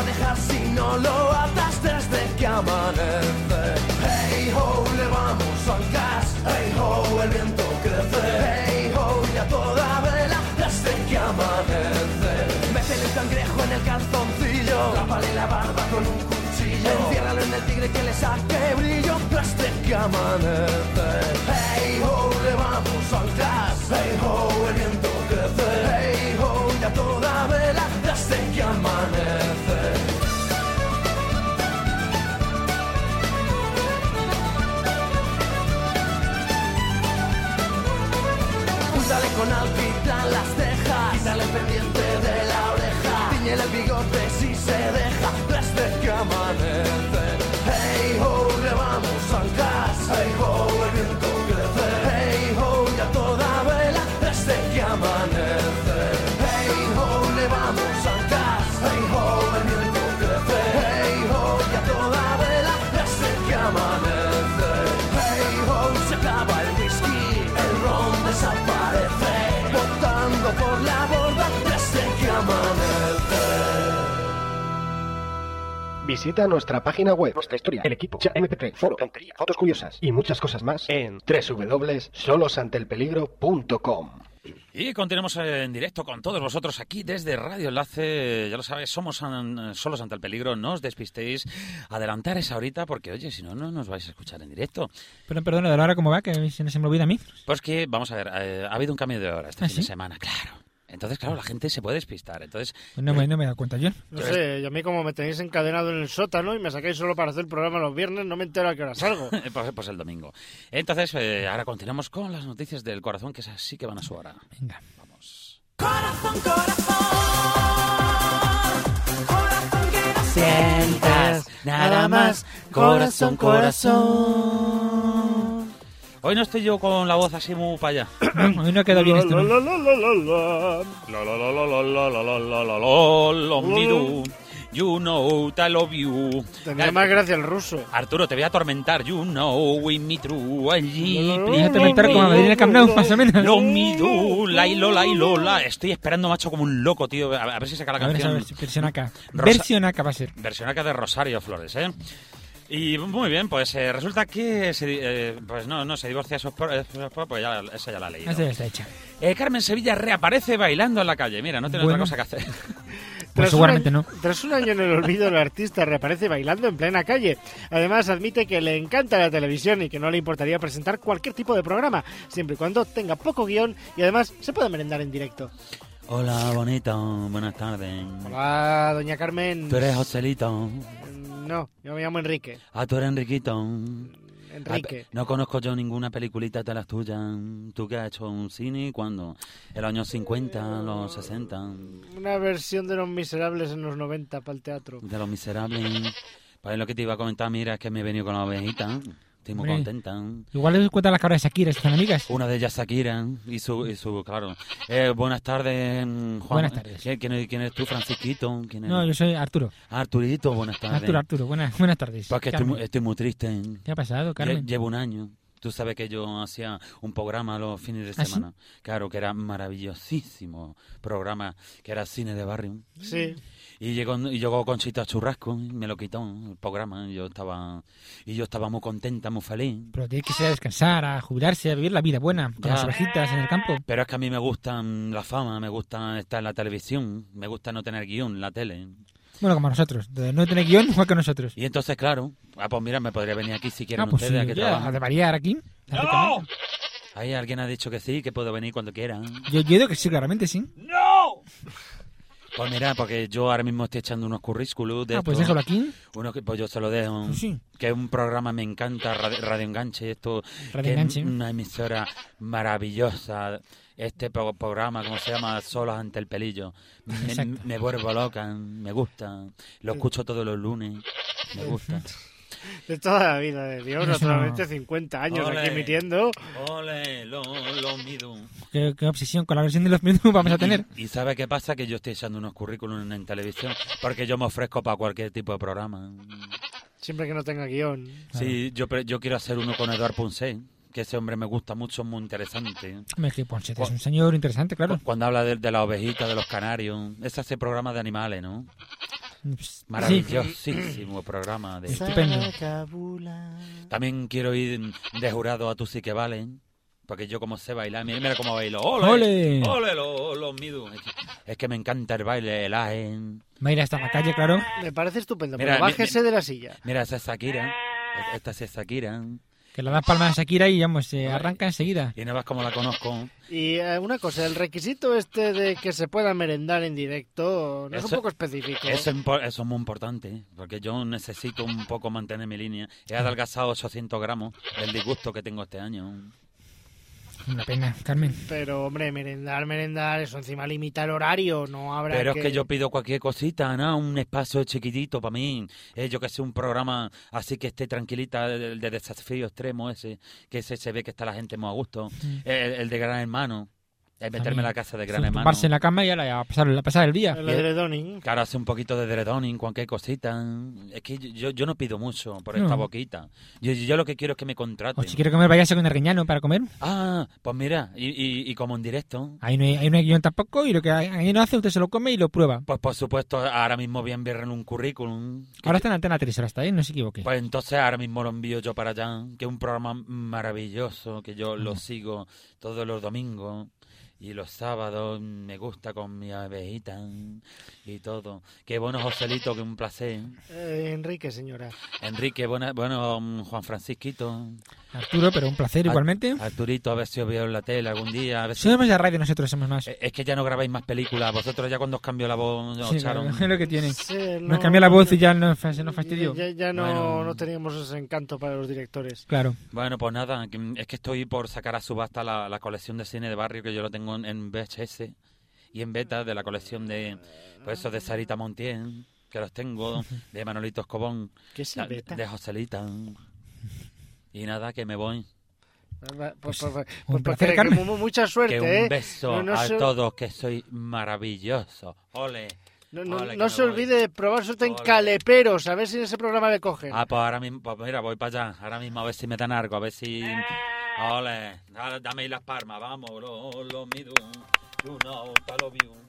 a dejar si no lo atas desde que amanece. Hey ho, le vamos al gas. Hey ho, el viento crece. Hey ho, y a toda vela desde que amanece. Métele el cangrejo en el calzoncillo, tápale la barba con un cuchillo, enciérralo en el tigre que le saque brillo desde que amanece. Hey ho, le vamos al gas. Hey ho, el viento crece. Hey ho, y a toda vela desde que amanece. Úntale con alquitrán las cejas, quítale el pendiente de la oreja, tiñele el bigote si se deja desde que amanece. Hey ho, le vamos al gas. Hey ho, el viento crece. Hey ho, y a toda vela desde que amanece. Hey ho, le vamos al gas. Hey ho, el viento crece. Hey ho, y a toda vela desde que amanece. Hey ho, se acaba el whisky, el ron desaparece, botando por la borda desde que amanece. Visita nuestra página web, nuestra historia, el equipo, chat, eme pe tres, foro, tontería, fotos curiosas y muchas cosas más en doble u doble u doble u punto solos ante el peligro punto com. Y continuamos en directo con todos vosotros aquí desde Radio Enlace. Ya lo sabéis, somos an- solos ante el peligro. No os despistéis. Adelantar esa horita porque, oye, si no, no nos vais a escuchar en directo. Pero perdón, ¿de la hora cómo va? Que se se me olvida a mí. Pues que, vamos a ver, eh, ha habido un cambio de hora este ¿Ah, fin de sí? semana, claro. Entonces, claro, la gente se puede despistar. Entonces, Pues no, me, no me he dado cuenta yo. No sé, y a mí como me tenéis encadenado en el sótano y me sacáis solo para hacer el programa los viernes, no me entero a qué hora salgo. pues, pues el domingo. Entonces, eh, ahora continuamos con las noticias del corazón, que esas sí que van a su hora. Venga. Vamos. Corazón, corazón, corazón que no sientas nada más. Corazón, corazón. Hoy no estoy yo con la voz así muy para allá. No, hoy no ha quedado bien esto, La, ¿no? la, la, la, la. La la la la la la la la la la la love me do. You know I love you. Tendría más gracia el ruso. Arturo, te voy a atormentar. You know with me true. Allí, Voy a atormentar como a Madrid en el Camp Nou, más o menos. Love me do. La y lola y lola. Estoy esperando, macho, como un loco, tío. A, a ver si saca la A ver, a canción. ver, versión acá. Rosa- Versión acá va a ser. Versión acá de Rosario Flores, ¿eh? Y muy bien, pues eh, resulta que se, di- eh, pues no, no se divorcia esos por, eh, pues ya, esa ya la he leído. Esa ya está hecha. Eh, Carmen Sevilla reaparece bailando en la calle. Mira, no tiene Bueno. otra cosa que hacer. Pues un seguramente año- no. Tras un año en el olvido, el artista reaparece bailando en plena calle. Además, admite que le encanta la televisión y que no le importaría presentar cualquier tipo de programa, siempre y cuando tenga poco guión y además se pueda merendar en directo. Hola, bonito. Buenas tardes. Hola, doña Carmen. Tú eres Joselito. No, yo me llamo Enrique. Ah, tú eres Enriquito. Enrique. Ah, no conozco yo ninguna peliculita de las tuyas. ¿Tú qué has hecho un cine? ¿Cuándo? ¿En los años cincuenta, los sesenta? Una versión de Los Miserables en los noventa para el teatro. De Los Miserables. Pues lo que te iba a comentar, mira, es que me he venido con la ovejita. Estoy muy Hombre. contenta. Igual les cuenta las cabras de Shakira, ¿están amigas? Una de ellas, Shakira, y su, y su claro. Eh, buenas tardes, Juan. Buenas tardes. ¿Quién, quién, es- quién eres tú, Francisquito? ¿Quién No, yo eres? soy Arturo. Arturito, buenas tardes. Arturo, Arturo. Buenas, buenas tardes. Pues que estoy, Carmen. mu- estoy muy triste. ¿Qué ha pasado, Lle- Carmen? Llevo un año. Tú sabes que yo hacía un programa los fines de ¿Ah, sí? semana. Claro, que era maravillosísimo programa, que era Cine de Barrio. Sí. Y llegó, y llegó Conchita Churrasco, y me lo quitó el programa. Y yo estaba, y yo estaba muy contenta, muy feliz. Pero tiene que ir a descansar, a jubilarse, a vivir la vida buena, con Ya. las ovejitas en el campo. Pero es que a mí me gusta mm, la fama, me gusta estar en la televisión, me gusta no tener guión en la tele. Bueno, como nosotros. De no tener guión, igual que nosotros. Y entonces, claro, ah, pues mira, me podría venir aquí si quieren Ah, pues sí, ustedes a que ya, trabajen. de variar aquí. lógicamente. Ahí alguien ha dicho que sí, que puedo venir cuando quiera. Yo, yo digo que sí, claramente sí. Pues mira, porque yo ahora mismo estoy echando unos currículos de Ah, pues estos. déjalo aquí. Uno que pues yo se lo dejo. Pues sí. Que es un programa, me encanta, Radio, Radio Enganche. Esto Radio que Enganche. es una emisora maravillosa. Este pro- programa, ¿cómo se llama? Solos ante el pelillo. Me, Exacto. me vuelvo loca, me gusta. Lo escucho todos los lunes. Me gusta. De toda la vida de Dios, Eso naturalmente no. cincuenta años Ole. aquí emitiendo. Ole, lo, lo mido. Qué, qué obsesión con la versión de los menús vamos a tener. Y, y ¿sabe qué pasa? Que yo estoy echando unos currículums en, en televisión. Porque yo me ofrezco para cualquier tipo de programa. Siempre que no tenga guión. Sí, yo, pre- yo quiero hacer uno con Eduard Ponce, que ese hombre me gusta mucho, muy interesante. Hombre, que Ponce es un señor interesante, claro. Cu- Cuando habla de, de la ovejita, de los canarios, ese hace programas de animales, ¿no? Sí. Maravillosísimo programa. De... Estupendo. También quiero ir de jurado a Tu sí que valen. Porque yo como sé bailar, mira, mira cómo bailo. ¡Ole! ¡Ole! ¡Ole, los lo midu! Es que, es que me encanta el baile, el ajen. Baila hasta la calle, claro. Me parece estupendo, Mira, pero bájese mi, mi, de la silla. Mira, esa es Shakira. Esta sí es Shakira. Que le das palmas a Shakira y vamos, se arranca enseguida. Y no ves cómo la conozco. Y eh, una cosa, el requisito este de que se pueda merendar en directo no eso, es un poco específico. Eso, eso es muy importante, porque yo necesito un poco mantener mi línea. He adelgazado ochocientos gramos del disgusto que tengo este año. Una pena, Carmen. Pero, hombre, merendar, merendar, eso encima limita el horario, no habrá Pero que... es que yo pido cualquier cosita, ¿no? Un espacio chiquitito para mí. Eh, yo que sé, un programa así que esté tranquilita, el de desafío extremo ese, que ese se ve que está la gente muy a gusto. Mm. El, el de Gran Hermano. Es meterme en la casa de Gran Hermano. Tumbarse en la cama y a pasar, a pasar el día. El edredoning. Claro, hace un poquito de edredoning, cualquier cosita. Es que yo, yo no pido mucho por esta no. boquita. Yo, yo lo que quiero es que me contraten. O si quiero comer, váyase con el Arguiñano para comer. Ah, pues mira, y, y, y como en directo. Ahí no, hay, ahí no hay guión tampoco, y lo que ahí no hace, usted se lo come y lo prueba. Pues por supuesto, ahora mismo voy a enviar un currículum. Ahora está en Antena tres, ahora está ahí, no se equivoque. Pues entonces ahora mismo lo envío yo para allá, que es un programa maravilloso, que yo mm. lo sigo todos los domingos. Y los sábados me gusta con mi abejita y todo. Qué bueno, Joselito, que un placer. Eh, Enrique, señora. Enrique, buena, bueno, Juan Francisquito. Arturo, pero un placer igualmente. Arturito, a ver si os veo en la tele algún día. A ver si... Somos de radio, nosotros somos más. Es que ya no grabáis más películas. Vosotros ya cuando os cambió la voz os sí, echaron. Es lo que tiene. Sí, no, nos cambió la voz y ya nos, se nos fastidió. Ya, ya no, bueno, no teníamos ese encanto para los directores. Claro. Bueno, pues nada, es que estoy por sacar a subasta la, la colección de cine de barrio, que yo lo tengo en, en V H S y en beta, de la colección de, pues eso, de Sarita Montiel, que los tengo, de Manolito Escobón, ¿Qué es beta? De Joselita. Y nada, que me voy. Pues, pues, pues, pues, un pues placer, que, mucha suerte, que un ¿eh? beso no, no a se... todos, que soy maravilloso. Ole. No, no, ole, no se voy. olvide de probar suerte en Ole. Caleperos, a ver si en ese programa le cogen. Ah, pues ahora mismo, pues mira, voy para allá. Ahora mismo a ver si me dan algo, a ver si... Ole, dame ahí las palmas, vamos, lo, lo mido. You know, I love you.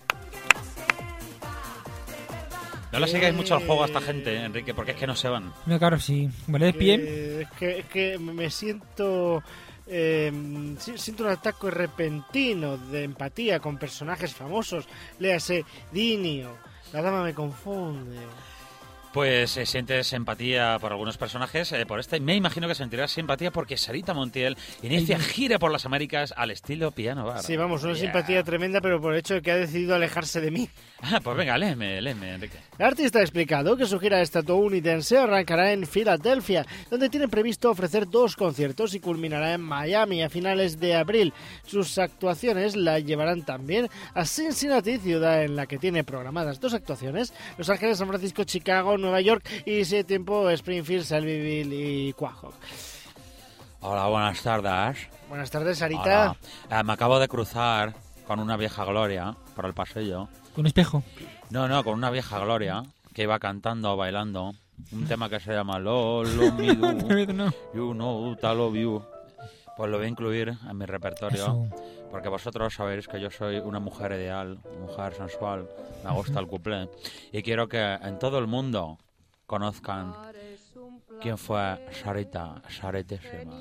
No le sigáis mucho al juego a esta gente, Enrique, porque es que no se van. No, claro, sí. Vale, de pie. Eh, es, que, es que me siento... Eh, siento un ataque repentino de empatía con personajes famosos. Léase Dinio. La dama me confunde. Pues eh, sientes empatía por algunos personajes, eh, por este. Me imagino que sentirás simpatía porque Sarita Montiel inicia gira por las Américas al estilo piano bar. Sí, vamos, una yeah. simpatía tremenda, pero por el hecho de que ha decidido alejarse de mí. Ah, pues venga, léeme, léeme, Enrique. El artista ha explicado que su gira estadounidense arrancará en Filadelfia, donde tiene previsto ofrecer dos conciertos y culminará en Miami a finales de abril. Sus actuaciones la llevarán también a Cincinnati, ciudad en la que tiene programadas dos actuaciones: Los Ángeles, San Francisco, Chicago, Nueva York y, si hay tiempo, Springfield, Shelbyville y Quahog. Hola, buenas tardes. Buenas tardes, Sarita. Eh, me acabo de cruzar con una vieja gloria por el pasillo. ¿Con un espejo? No, no, con una vieja gloria que iba cantando o bailando un tema que se llama Lo, Lo, Mi, Du, no. You Know, I Love You. Pues lo voy a incluir en mi repertorio. Eso. Porque vosotros sabéis que yo soy una mujer ideal, mujer sensual, me gusta el cuplé. Y quiero que en todo el mundo conozcan quién fue Sarita, Saritísima.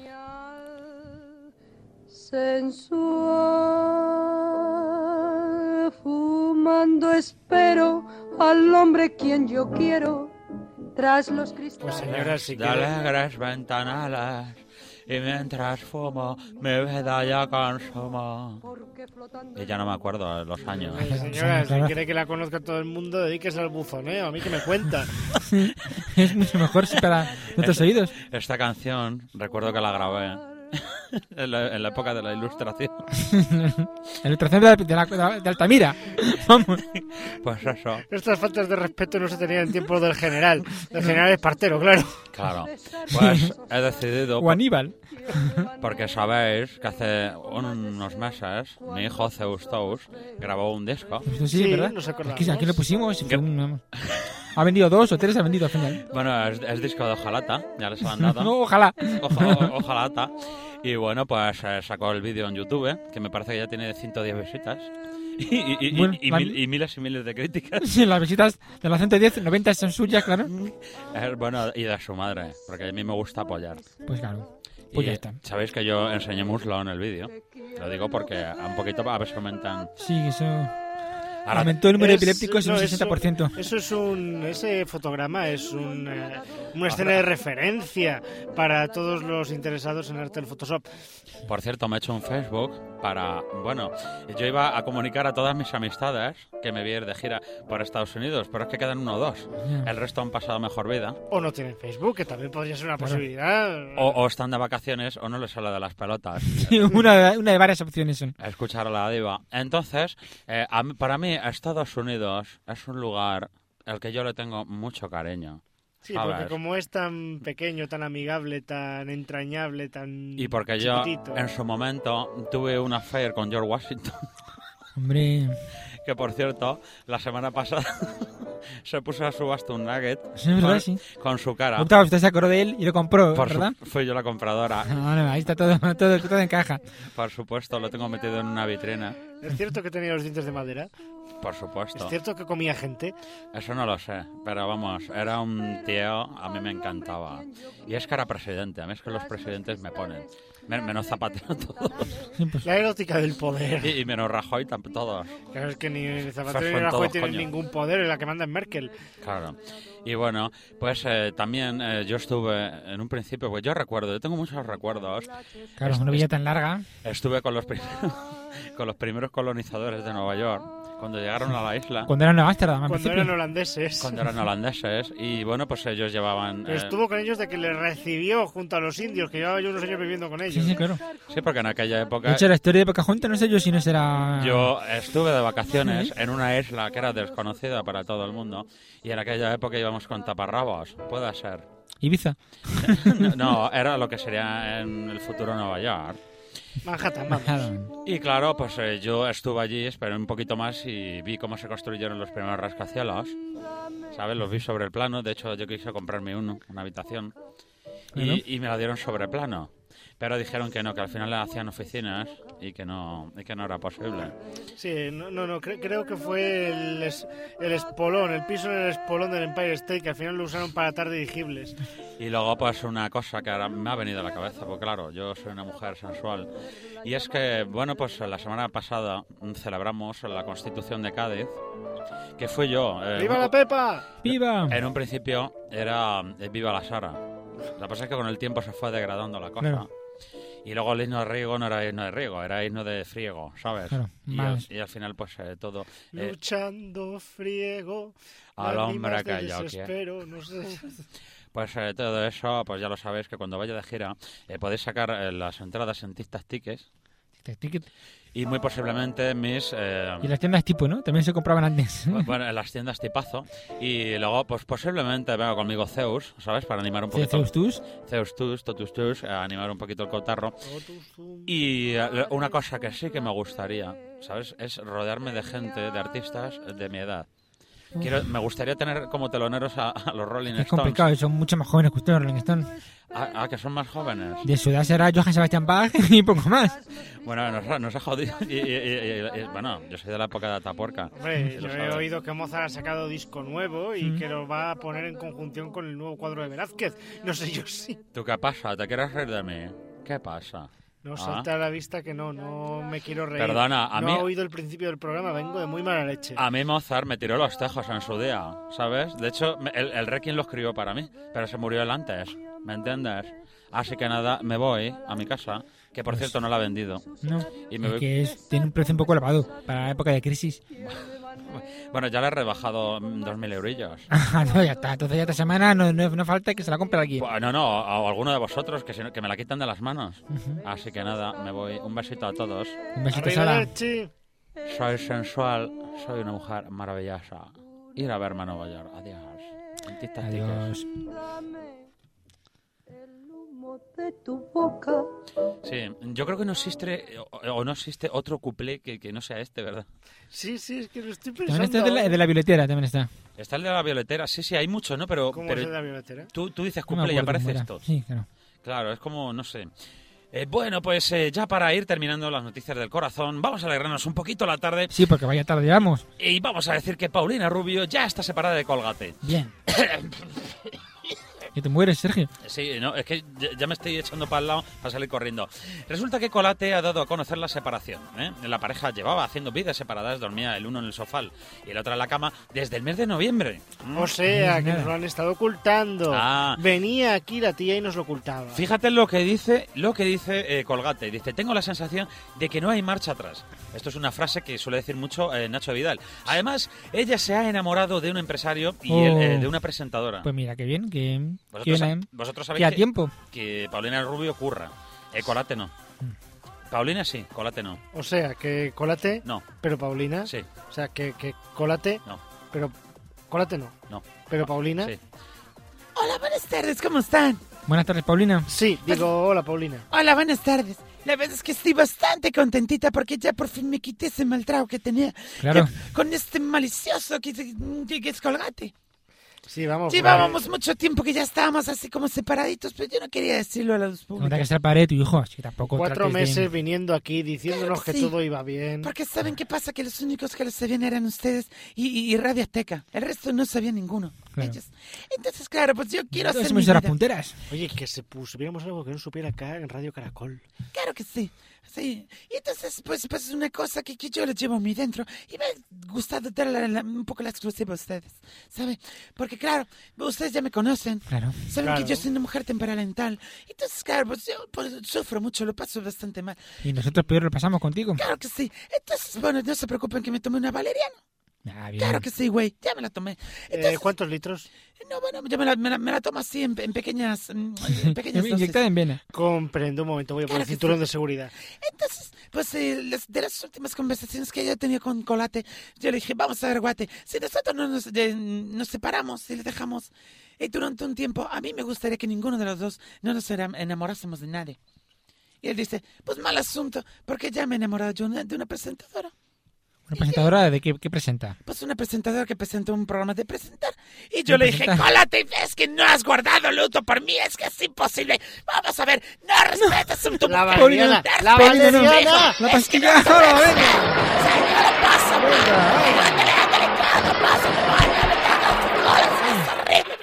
Sensual, fumando espero al hombre quien yo quiero, tras los cristales. Pues señora, si de quiere... alegres ventanales, y mientras fumo, mi vida ya consuma. Y ya no me acuerdo de los años. Pues señora, si quiere que la conozca todo el mundo, dedíquese al buzoneo, a mí que me cuenta. Es mucho mejor para nuestros esta, oídos. Esta canción, recuerdo que la grabé en la, en la época de la Ilustración. La Ilustración de, de, la, de Altamira. Vamos. Pues eso. Estas faltas de respeto no se tenían en tiempo del general. Del general Espartero, claro. Claro. Pues he decidido... O Aníbal. Porque sabéis que hace unos meses mi hijo Zeus Tous grabó un disco. Esto sí, Sí, ¿verdad? nos acordamos. Aquí, aquí lo pusimos. Y fue un, ha vendido dos o tres, ha vendido al final. Bueno, es, es disco de Ojalata, ya les han dado. No, ojalá. Oja, ojalata. Y bueno, pues eh, sacó el vídeo en YouTube, que me parece que ya tiene ciento diez visitas. Y, y- y- Bueno, y la- mil- y miles y miles de críticas. Sí, las visitas de la ciento diez, noventa son suyas, claro. Eh, Bueno, y de su madre, porque a mí me gusta apoyar. Pues claro. Pues Y ya está. sabéis que yo enseñé muslo en el vídeo. Lo digo porque un poquito a ver si aumentan. Sí, eso... Ahora, Aumentó el número de Es- epilépticos en no, un eso- sesenta por ciento. Eso es un. Ese fotograma es un, eh, una escena de referencia para todos los interesados en arte del Photoshop. por cierto, me he hecho un Facebook para... Bueno, yo iba a comunicar a todas mis amistades que me voy a ir de gira por Estados Unidos, pero es que quedan uno o dos. Ya. El resto han pasado mejor vida. O no tienen Facebook, que también podría ser una Claro. posibilidad. O, o están de vacaciones o no les sale de las pelotas. Sí, una, de- una de varias opciones son. A escuchar a la diva. Entonces, eh, a mí- para mí, Estados Unidos es un lugar al que yo le tengo mucho cariño. Sí, ¿sabes? porque como es tan pequeño, tan amigable, tan entrañable, tan. Y porque yo, chiquitito. en su momento, tuve un affair con George Washington, Hombre, que por cierto, la semana pasada se puso a subasta un nugget sí, es verdad, con, sí. con su cara. Octavio, usted se acordó de él y lo compró, Por su- ¿verdad? fui yo la compradora. Ah, no, ahí está todo, todo, todo en caja. Por supuesto, lo tengo metido en una vitrina. ¿Es cierto que tenía los dientes de madera? Por ¿Es supuesto. cierto que comía gente? Eso no lo sé, pero vamos, era un tío, a mí me encantaba. Y es que era presidente, a mí es que los presidentes me ponen. Men- Menos Zapatero todos. Sí, pues, La erótica del poder. Y, y menos Rajoy tam- todos. Claro, es que ni Zapatero Son ni Rajoy todos, tienen coño. ningún poder, es la que manda en Merkel. Claro. Y bueno, pues eh, también eh, yo estuve en un principio, pues yo recuerdo, yo tengo muchos recuerdos. claro, una vida tan larga. Estuve con los, prim- con los primeros colonizadores de Nueva York, cuando llegaron a la isla, Cuando era Nueva Ámsterdam, al Cuando principio. eran holandeses. cuando eran holandeses, y bueno, pues ellos llevaban... Pero eh, estuvo con ellos de que les recibió junto a los indios, que llevaba yo unos años viviendo con ellos. Sí, sí, claro. sí, porque en aquella De época... hecho, la historia de Pocahontas, no sé yo si no será... Yo estuve de vacaciones en una isla que era desconocida para todo el mundo y en aquella época íbamos con taparrabos, puede ser. Ibiza. No, era lo que sería en el futuro Nueva York. Manhattan, vamos. Claro. Y claro, pues eh, yo estuve allí, esperé un poquito más y vi cómo se construyeron los primeros rascacielos. ¿Sabes? Los vi sobre el plano. De hecho, yo quise comprarme uno, una habitación. Bueno. Y, y me la dieron sobre plano. Pero dijeron que no, que al final le hacían oficinas y que no, y que no era posible. Sí, no, no, no cre- creo que fue el, es- el espolón, el piso en el espolón del Empire State, que al final lo usaron para atar dirigibles. Y luego pues una cosa que ahora me ha venido a la cabeza, porque claro, yo soy una mujer sensual. Y es que, bueno, pues la semana pasada celebramos la Constitución de Cádiz, que fui yo. eh, ¡Viva la Pepa! ¡Viva! En un principio era eh, Viva la Sara. Lo que pasa es que con el tiempo se fue degradando la cosa. Claro. Y luego el himno de Riego no era himno de Riego, era himno de Friego, ¿sabes? Claro, y, al, más. y al final pues eh, todo... eh, Luchando friego. al hombre lágrimas que de yo desespero, no sé. Pues eh, todo eso, pues ya lo sabéis que cuando vaya de gira eh, podéis sacar eh, las entradas en Tic-Tac Tickets Tic, tic, tic. y muy posiblemente mis... eh, Y las tiendas tipo, ¿no? También se compraban antes. bueno, en las tiendas tipazo. Y luego, pues posiblemente venga conmigo Zeus, ¿sabes? Para animar un Sí, poquito... Zeus Tus. Zeus Tus, Totus Tus, a animar un poquito el cotarro. Y eh, una cosa que sí que me gustaría, ¿sabes? Es rodearme de gente, de artistas de mi edad. Quiero, me gustaría tener como teloneros a, a los Rolling Es Stones. complicado, y son mucho más jóvenes que ustedes, Rolling Stone. Ah, ah, que son más jóvenes. De su edad será Johann Sebastian Bach y poco más. Bueno, nos, ha- nos ha jodido. Y, y- y- y- bueno, yo soy de la época de Atapuerca. Hombre, Lo yo he sabes. oído que Mozart ha sacado disco nuevo y Mm. que lo va a poner en conjunción con el nuevo cuadro de Velázquez. No sé yo sí. ¿Tú qué pasa? ¿Te quieres reír de mí? ¿Qué pasa? No Ah. salta a la vista que no, no me quiero reír. Perdona, a no mí- he oído el principio del programa, vengo de muy mala leche. A mí Mozart me tiró los tejos en su día, ¿sabes? De hecho, me- el, el Requiem lo escribió para mí, pero se murió él antes, ¿me entiendes? Así que nada, me voy a mi casa, que por cierto no la he vendido. No, Y me es voy- que es- tiene un precio un poco elevado para la época de crisis. Bueno, ya le he rebajado mm, dos mil eurillos. Ah, no, ya está. Entonces ya esta semana no, no, no falta que se la compre aquí. Pues, no, no, o alguno de vosotros que, si no- que me la quitan de las manos. Así que nada, me voy. Un besito a todos. Un besito, Sara. Arrivederci. Soy sensual, soy una mujer maravillosa. Ir a verme a Nueva York. Adiós. En Tic-Tac Tickets. Adiós. El humo de tu boca. Sí, yo creo que no existe o, o no existe otro cuplé que, que no sea este, ¿verdad? Sí, sí, es que lo estoy También pensando. está de la, ahora. de la violetera, también está. Está el de la violetera, sí, sí, hay mucho, ¿no? Pero, ¿Cómo pero es el de la violetera? tú, tú dices No me cuplé y acuerdo aparece cómo era. esto. Sí, claro. Claro, es como, no sé. Eh, bueno, pues eh, ya para ir terminando las noticias del corazón, vamos a alegrarnos un poquito la tarde Sí, porque vaya tarde vamos. y vamos a decir que Paulina Rubio ya está separada de Colgate. Bien. Que te mueres, Sergio. Sí, no, es que ya, ya me estoy echando para el lado para salir corriendo. Resulta que Colate ha dado a conocer la separación. ¿eh? La pareja llevaba haciendo vidas separadas, dormía el uno en el sofá y el otro en la cama desde el mes de noviembre. Mm. O sea, Mm, que nada. nos lo han estado ocultando. Ah. Venía aquí la tía y nos lo ocultaba. Fíjate lo que dice, lo que dice eh, Colgate. Dice, tengo la sensación de que no hay marcha atrás. Esto es una frase que suele decir mucho eh, Nacho Vidal. Además, ella se ha enamorado de un empresario y Oh. él, eh, de una presentadora. Pues mira, qué bien, que, Vosotros, que, sa- bien, vosotros que sabéis a que, tiempo. que Paulina Rubio curra. Eh, Colate no. Paulina sí, Colate no. O sea, que colate, No, pero Paulina. sí, O sea, que, que colate, no, pero colate no. no. Pero Paulina. Sí. Hola, buenas tardes, ¿cómo están? Buenas tardes, Paulina. Sí, digo, hola Paulina. Hola, buenas tardes. La verdad es que estoy bastante contentita porque ya por fin me quité ese mal trago que tenía Claro. que- con este malicioso que, que- que es Colgate. Sí, vamos. Llevábamos mucho tiempo que ya estábamos así como separaditos, pero yo no quería decirlo a la luz No te pública. que ser padre de tu hijo, así que tampoco Cuatro trates de- meses viniendo aquí diciéndonos Claro que que sí. todo iba bien. Porque ¿saben qué pasa? Que los únicos que lo sabían eran ustedes y, y, y Radio Azteca. El resto no sabía ninguno. Claro. Ellos. Entonces, claro, pues yo quiero Todas hacer mi somos horas vida. punteras. Oye, que se pusiéramos algo que no supiera acá en Radio Caracol. Claro que sí. Sí. Y entonces, pues, pues es una cosa que, que yo le llevo muy dentro. Y me ha gustado darle la- un poco la exclusiva a ustedes. ¿Sabe? Porque, claro, ustedes ya me conocen. Claro. Saben Claro. que yo soy una mujer temperamental. Entonces, claro, pues yo pues, sufro mucho, lo paso bastante mal. Y nosotros peor lo pasamos contigo. Claro que sí. Entonces, bueno, no se preocupen que me tome una valeriana. Ah, bien. Claro que sí, güey. Ya me la tomé. Eh, Entonces, ¿Cuántos litros? no, bueno, yo me la, me la- me la tomo así en, en pequeñas, mm, en pequeñas dosis. Inyectada en vena. Comprendo, un momento, voy a Claro poner que cinturón sí. de seguridad. Entonces, pues eh, las- de las últimas conversaciones que yo he tenido con Colate, yo le dije, vamos a ver, guate, si nosotros no nos, de- nos separamos, si le dejamos eh, durante un tiempo, a mí me gustaría que ninguno de los dos no nos enam- enamorásemos de nadie. Y él dice, pues mal asunto, porque ya me he enamorado yo una- de una presentadora. ¿Una presentadora de qué, qué presenta? Pues una presentadora que presentó un programa de presentar. Y yo De le dije, presentar. Colate, es que no has guardado luto por mí, es que es imposible. Vamos a ver, no respetas a tu La mujer, valeriana, no la respetas a tu valeriana. hijo. ¡La Es pastilla! que no ¡Ahora, se venga! merece. Señor, pasa, venga. Ándale, ándale, cada paso que vaya, me cagas frijoles, es horrible,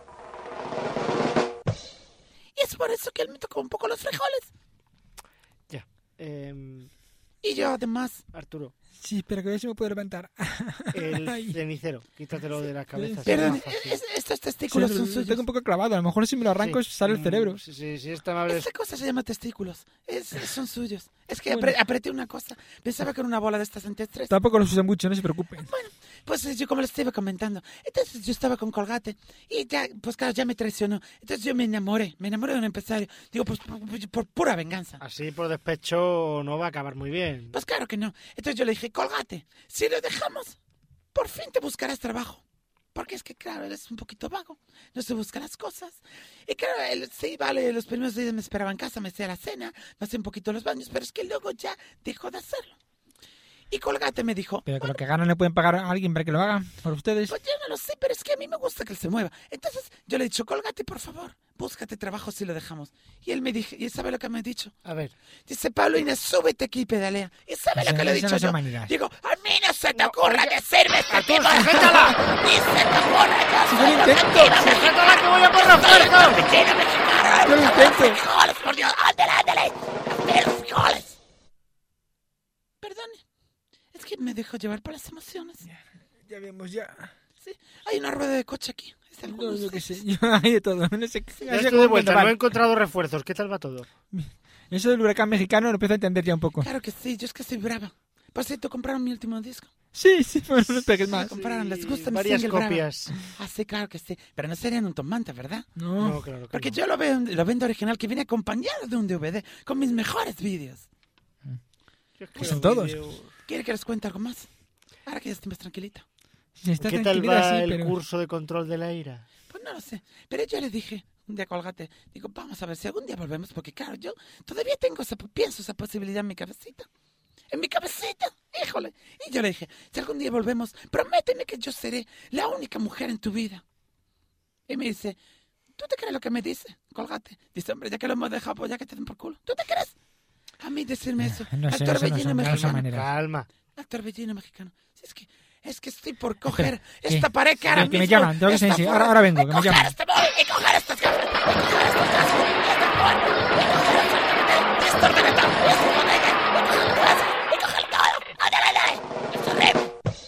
¿verdad? Y es por eso que él me tocó un poco los frijoles. Ya. Eh, Y yo, además, Arturo, Sí, espera que ya se me puede levantar. el Ay. cenicero, quítatelo de la cabeza. Sí, así perdón, más fácil. es- estos Sí, testículos lo, son lo suyos. tengo un poco clavado. A lo mejor si me lo arranco Sí. sale el Mm, cerebro. Sí, sí, sí, está amable. Esa cosa se llama testículos. Es, son suyos. Es que Bueno. apre- apreté una cosa. Pensaba que era una bola de estas antiestrés. Tampoco los uso mucho, no se preocupen. Pues eh, yo como les estaba comentando. Entonces yo estaba con Colgate. Y ya, pues claro, ya me traicionó. Entonces yo me enamoré. Me enamoré de un empresario. Digo, pues por, por- por pura venganza. Así por despecho no va a acabar muy bien. Pues claro que no. Entonces yo le dije, Colgate, si lo dejamos, por fin te buscarás trabajo. Porque es que, claro, él es un poquito vago. No se busca las cosas. Y claro, él, sí, vale, los primeros días me esperaba en casa, me hacía la cena, me hacía un poquito los baños, pero es que luego ya dejó de hacerlo. Y Colgate me dijo, Pero que lo que ganan le pueden pagar a alguien para que lo haga por ustedes. pues yo no lo sé, pero es que a mí me gusta que él se mueva. Entonces yo le he dicho, Colgate, por favor, búscate trabajo si lo dejamos. Y él me dijo, ¿y sabe lo que me ha dicho? A ver. Dice, Pablo Inés, súbete aquí y pedalea. ¿Y sabe Esa- lo que le he esa dicho no son yo? maneras. Digo, a mí no se te No, ocurra oiga, decirme este Arturo, tipo de sujétala. cosas. Ni se te ocurra, yo Si yo soy lo una intento. mexicana ¡Sujétala que voy a por mexicana. refuerzo! Soy una mexicana mexicana. Yo lo intento. Frijoles, por Dios, ándale, ándale. Hazme los frijoles. Perdone, es que me dejo llevar por las emociones. Ya vemos, ya. Sí, hay una rueda de coche aquí. Es de No, algunos yo qué jefes. sé. Yo, hay de todo. No sé, Ya no sé estoy cómo de vuelta, no vendaval. he encontrado refuerzos. ¿Qué tal va todo? Eso del huracán mexicano lo empiezo a entender ya un poco. Claro que sí, yo es que soy brava. Por cierto, compraron mi último disco. Sí, sí, bueno, no pegues Me más. compraron, les gusta mi Varias single brava. copias. Ah, sí, claro que sí. Pero no serían un tomante, ¿verdad? No. No, claro que Porque no. yo lo veo, lo vendo original que viene acompañado de un D V D con mis mejores vídeos. Yo es que Pues son los todos. vídeos- ¿Quiere que les cuente algo más? Ahora que ya estoy más tranquilita. Si está ¿Qué tal tranquilidad, va sí, el pero... curso de control de la ira? Pues no lo sé. Pero yo le dije un día a Colgate, digo, vamos a ver si algún día volvemos, porque claro, yo todavía tengo esa, pienso esa posibilidad en mi cabecita. En mi cabecita, híjole. Y yo le dije, si algún día volvemos, prométeme que yo seré la única mujer en tu vida. Y me dice, ¿Tú te crees lo que me dice? Colgate. Dice, hombre, ya que lo hemos dejado, pues ya que te den por culo. ¿Tú te crees? A mí decirme eso. No sé, Al eso no torbellino son- no son mexicano. maneras. Calma. Al torbellino mexicano. Si es que, es que estoy por coger ¿qué? esta pared que ahora Que- que me mismo llaman, tengo que está decir, por- ahora- ahora vengo, que me coger llaman. este móvil y coger estas gafas. Y coger estos cascos. Y este móvil. Y coger absolutamente esto ordenado. Y este botella. Y coger el clase. Y coger todo. ¡Ándale, ándale! ¡Esto es red!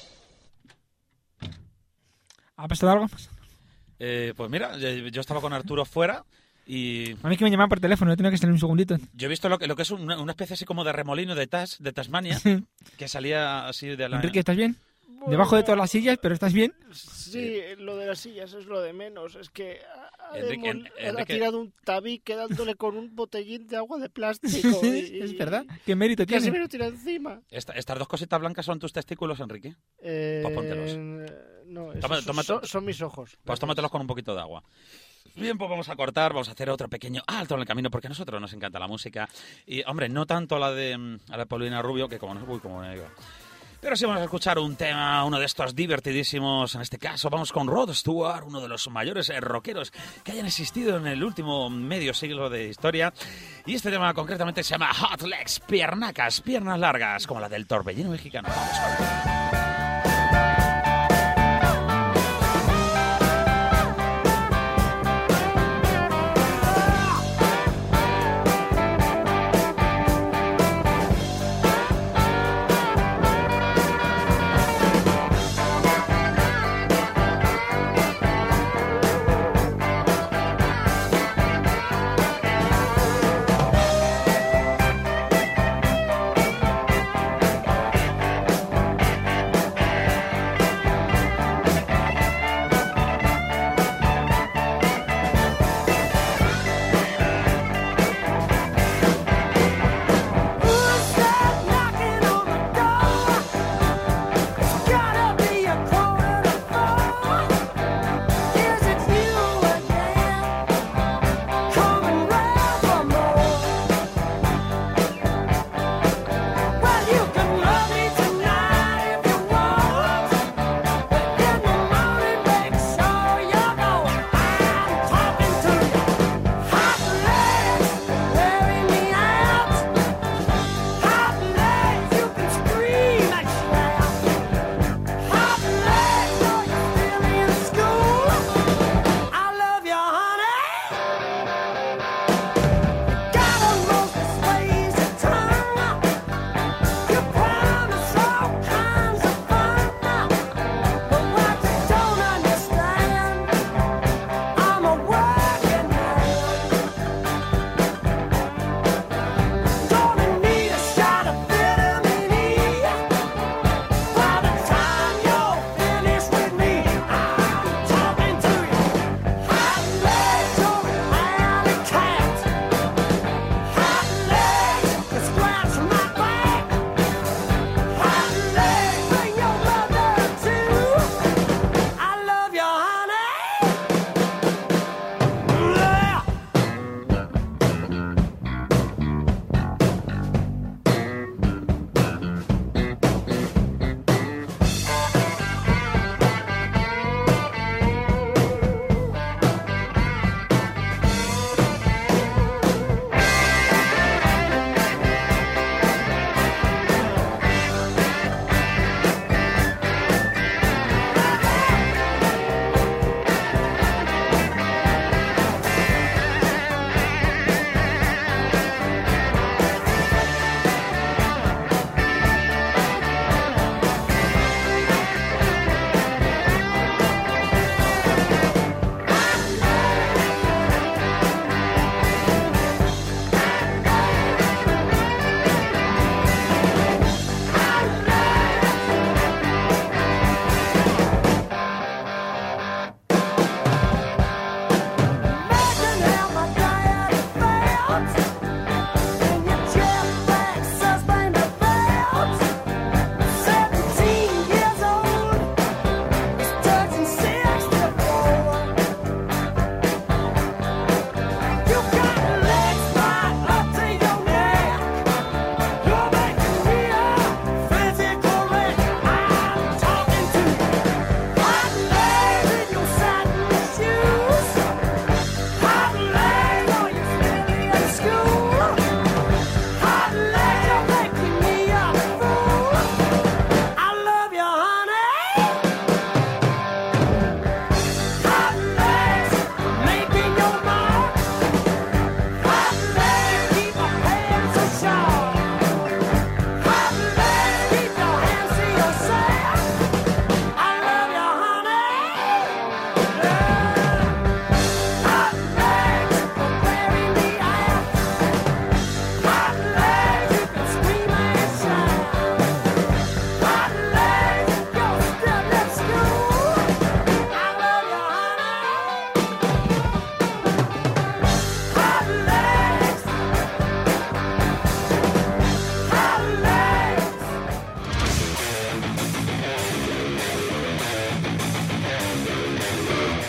¿Ha pasado algo? Eh, pues mira, yo, yo estaba con Arturo fuera y A mí que me llamaban por teléfono, he tenido que salir un segundito. yo he visto lo que, lo que es una, una especie así como de remolino de Tas, de Tasmania, que salía así de la... Enrique, ¿estás bien? Debajo de todas las sillas, pero ¿estás bien? Sí, lo de las sillas es lo de menos. Es que ha, ha Enrique, demol- en- ha Enrique. tirado un tabique dándole con un botellín de agua de plástico. y- y- Es verdad. ¿Qué mérito Casi me tiene? lo tira encima. Esta- estas dos cositas blancas son tus testículos, Enrique. Eh, Pues póntelos. No, esos Toma- son- toma- son, son mis ojos. Pues tómatelos con un poquito de agua. Bien, pues vamos a cortar, vamos a hacer otro pequeño alto en el camino, porque a nosotros nos encanta la música. Y, hombre, no tanto la de, mm, a la de Paulina Rubio, que como no... Uy, como me iba. Pero sí vamos a escuchar un tema, uno de estos divertidísimos. En este caso vamos con Rod Stewart, uno de los mayores eh, rockeros que hayan existido en el último medio siglo de historia. Y este tema concretamente se llama Hot Legs, piernacas, piernas largas, como la del torbellino mexicano. Vamos con él. Hot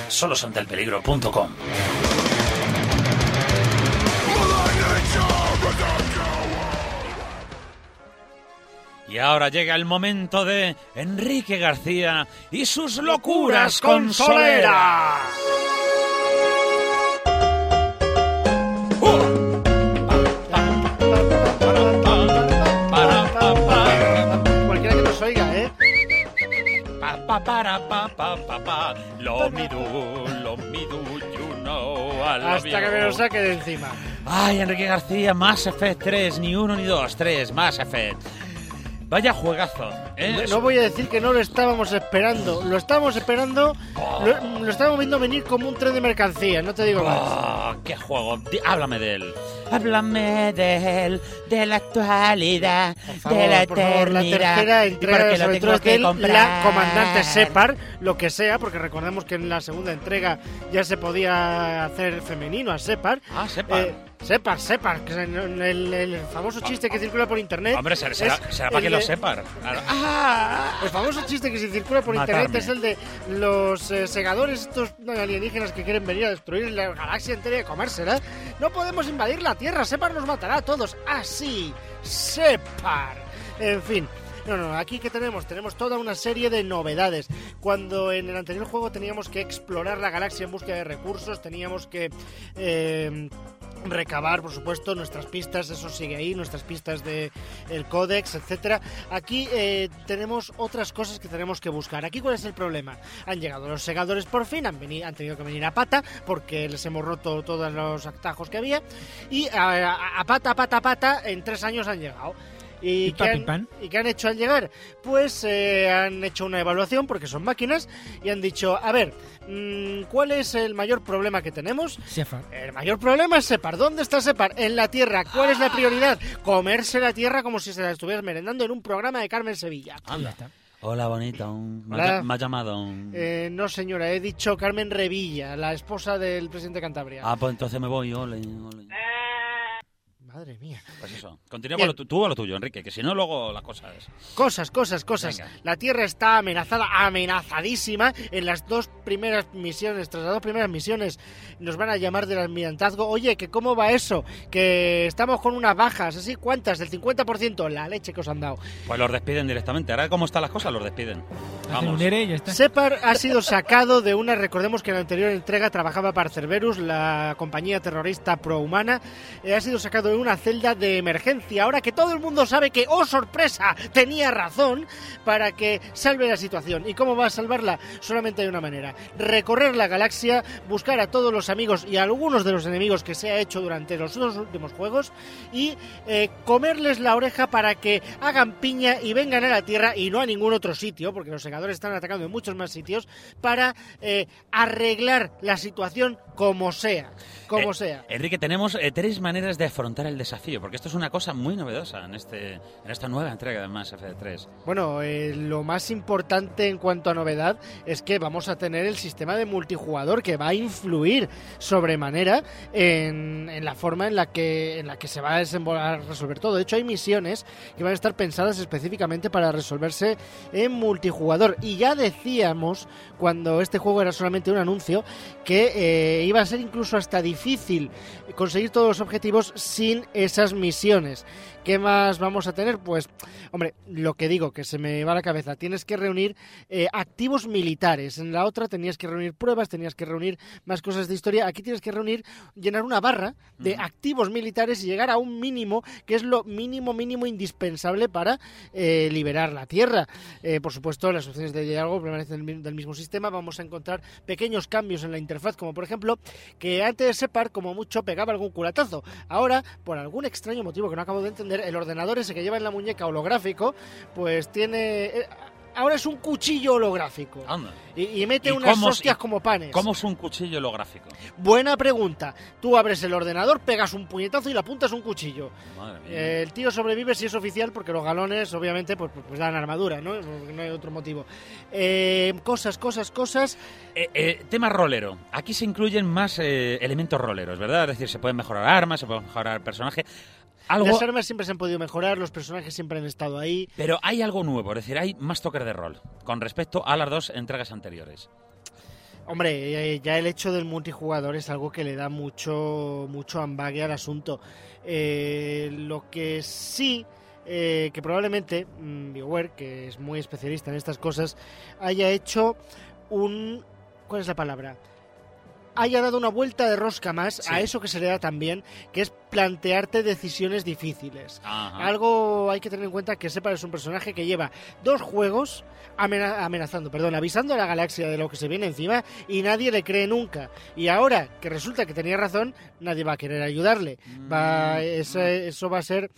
solos ante el peligro punto com. Y ahora llega el momento de Enrique García y sus locuras consoleras. Cualquiera que nos oiga, ¿eh? Pa, pa, para, pa, pa, pa, pa. Lo me do, lo me do, you know, I love Hasta que me lo saque de encima. Ay, Enrique García, Mass Effect tres, ni uno ni dos, tres, Mass Effect. Vaya juegazo, ¿eh? No, no voy a decir que no lo estábamos esperando. Lo estábamos esperando, Oh. lo, lo estábamos viendo venir como un tren de mercancías, no te digo más. Oh, ¡qué juego! Di- háblame de él. Háblame de él, de la actualidad, Por favor, de la por favor, la eternidad. tercera y entrega, porque lo sobre tengo todo que de la comprar. comandante Shepard, lo que sea, porque recordemos que en la segunda entrega ya se podía hacer femenino a Shepard. Ah, Shepard. Eh, Shepard, Shepard, que es el, el- el famoso chiste que circula por internet. Hombre, será, será, es será para el que lo de- sepan. Claro. ¡Ah! El famoso chiste que se circula por Matarme. internet es el de los eh, segadores, estos alienígenas que quieren venir a destruir la galaxia entera y comérsela. No podemos invadir la Tierra, Shepard nos matará a todos. Así, Shepard. En fin. No, no, aquí que tenemos, tenemos toda una serie de novedades. Cuando en el anterior juego teníamos que explorar la galaxia en busca de recursos, teníamos que eh, recabar, por supuesto, nuestras pistas, eso sigue ahí, nuestras pistas de el códex, etcétera. Aquí eh, tenemos otras cosas que tenemos que buscar. Aquí, ¿cuál es el problema? Han llegado los segadores por fin, han, venido, han tenido que venir a pata porque les hemos roto todos los atajos que había y a, a- a pata, a pata, a pata, en tres años han llegado. ¿Y, Y qué papi han, pan. ¿Y qué han hecho al llegar? Pues eh, han hecho una evaluación porque son máquinas y han dicho, a ver, mmm, ¿cuál es el mayor problema que tenemos? Shepard. El mayor problema es Shepard. ¿Dónde está Shepard? En la Tierra. ¿Cuál es la prioridad? Comerse la Tierra como si se la estuvieras merendando en un programa de Carmen Sevilla. Ahí está. Hola, bonito. Me, Hola. ha, me ha llamado. Eh, no, señora, he dicho Carmen Revilla, la esposa del presidente de Cantabria. Ah, pues entonces me voy. Ole, ole. Madre mía. Pues eso. Continúa Bien. con lo tu- tú o lo tuyo, Enrique, que si no, luego la cosa es. Cosas, cosas, cosas. Venga. La Tierra está amenazada, amenazadísima. En las dos primeras misiones, tras las dos primeras misiones, nos van a llamar del almirantazgo. Oye, que cómo va eso, que estamos con unas bajas, así, ¿cuántas? Del cincuenta por ciento, la leche que os han dado. Pues los despiden directamente. Ahora, ¿cómo están las cosas? Los despiden. Hacen Vamos. un ERE y ya está. Shepard ha sido sacado de una, recordemos que en la anterior entrega trabajaba para Cerberus, la compañía terrorista prohumana, eh, ha sido sacado de una celda de emergencia, ahora que todo el mundo sabe que, ¡oh sorpresa!, tenía razón, para que salve la situación. ¿Y cómo va a salvarla? Solamente hay una manera, recorrer la galaxia, buscar a todos los amigos y a algunos de los enemigos que se ha hecho durante los dos últimos juegos y eh, comerles la oreja para que hagan piña y vengan a la Tierra y no a ningún otro sitio, porque los segadores están atacando en muchos más sitios, para eh, arreglar la situación como sea, como Eh, sea. Enrique, tenemos eh, tres maneras de afrontar el desafío, porque esto es una cosa muy novedosa en este en esta nueva entrega de Mass Effect tres. Bueno, eh, lo más importante en cuanto a novedad es que vamos a tener el sistema de multijugador que va a influir sobremanera en, en la forma en la que en la que se va a desenvolver, a resolver todo. De hecho, hay misiones que van a estar pensadas específicamente para resolverse en multijugador. Y ya decíamos, cuando este juego era solamente un anuncio, que eh, iba a ser incluso hasta difícil conseguir todos los objetivos sin esas misiones. ¿Qué más vamos a tener? Pues, hombre, lo que digo, que se me va a la cabeza. Tienes que reunir eh, activos militares. En la otra tenías que reunir pruebas, tenías que reunir más cosas de historia. Aquí tienes que reunir, llenar una barra de Ujú. activos militares y llegar a un mínimo, que es lo mínimo, mínimo indispensable para eh, liberar la Tierra. Eh, por supuesto, las opciones de diálogo permanecen del mi- del mismo sistema. Vamos a encontrar pequeños cambios en la interfaz, como por ejemplo, que antes de Shepard, como mucho, pegaba algún culatazo. Ahora, por algún extraño motivo que no acabo de entender, el ordenador ese que lleva en la muñeca holográfico, pues tiene... eh, ahora es un cuchillo holográfico. Anda. Y, y mete ¿Y unas cómo- hostias y como panes. ¿Cómo es un cuchillo holográfico? Buena pregunta. Tú abres el ordenador, pegas un puñetazo y le apuntas un cuchillo. Madre mía. Eh, el tío sobrevive si es oficial, porque los galones, obviamente, pues, pues, pues dan armadura, ¿no? Porque no hay otro motivo. Eh, cosas, cosas, cosas. Eh, eh, tema rolero. Aquí se incluyen más eh, elementos roleros, ¿verdad? Es decir, se pueden mejorar armas, se puede mejorar personaje. Algo, Las armas siempre se han podido mejorar, los personajes siempre han estado ahí. pero hay algo nuevo, es decir, hay más toques de rol con respecto a las dos entregas anteriores. Hombre, eh, ya el hecho del multijugador es algo que le da mucho, mucho ambague al asunto. Eh, lo que sí, eh, que probablemente mmm, BioWare, que es muy especialista en estas cosas, haya hecho un... ¿Cuál es la palabra? Haya dado una vuelta de rosca más sí. a eso que se le da también, que es plantearte decisiones difíciles. Ajá. Algo hay que tener en cuenta que Shepard es un personaje que lleva dos juegos amena- amenazando, perdón, avisando a la galaxia de lo que se viene encima y nadie le cree nunca. Y ahora que resulta que tenía razón, nadie va a querer ayudarle. Mm. Va, eso, eso va a ser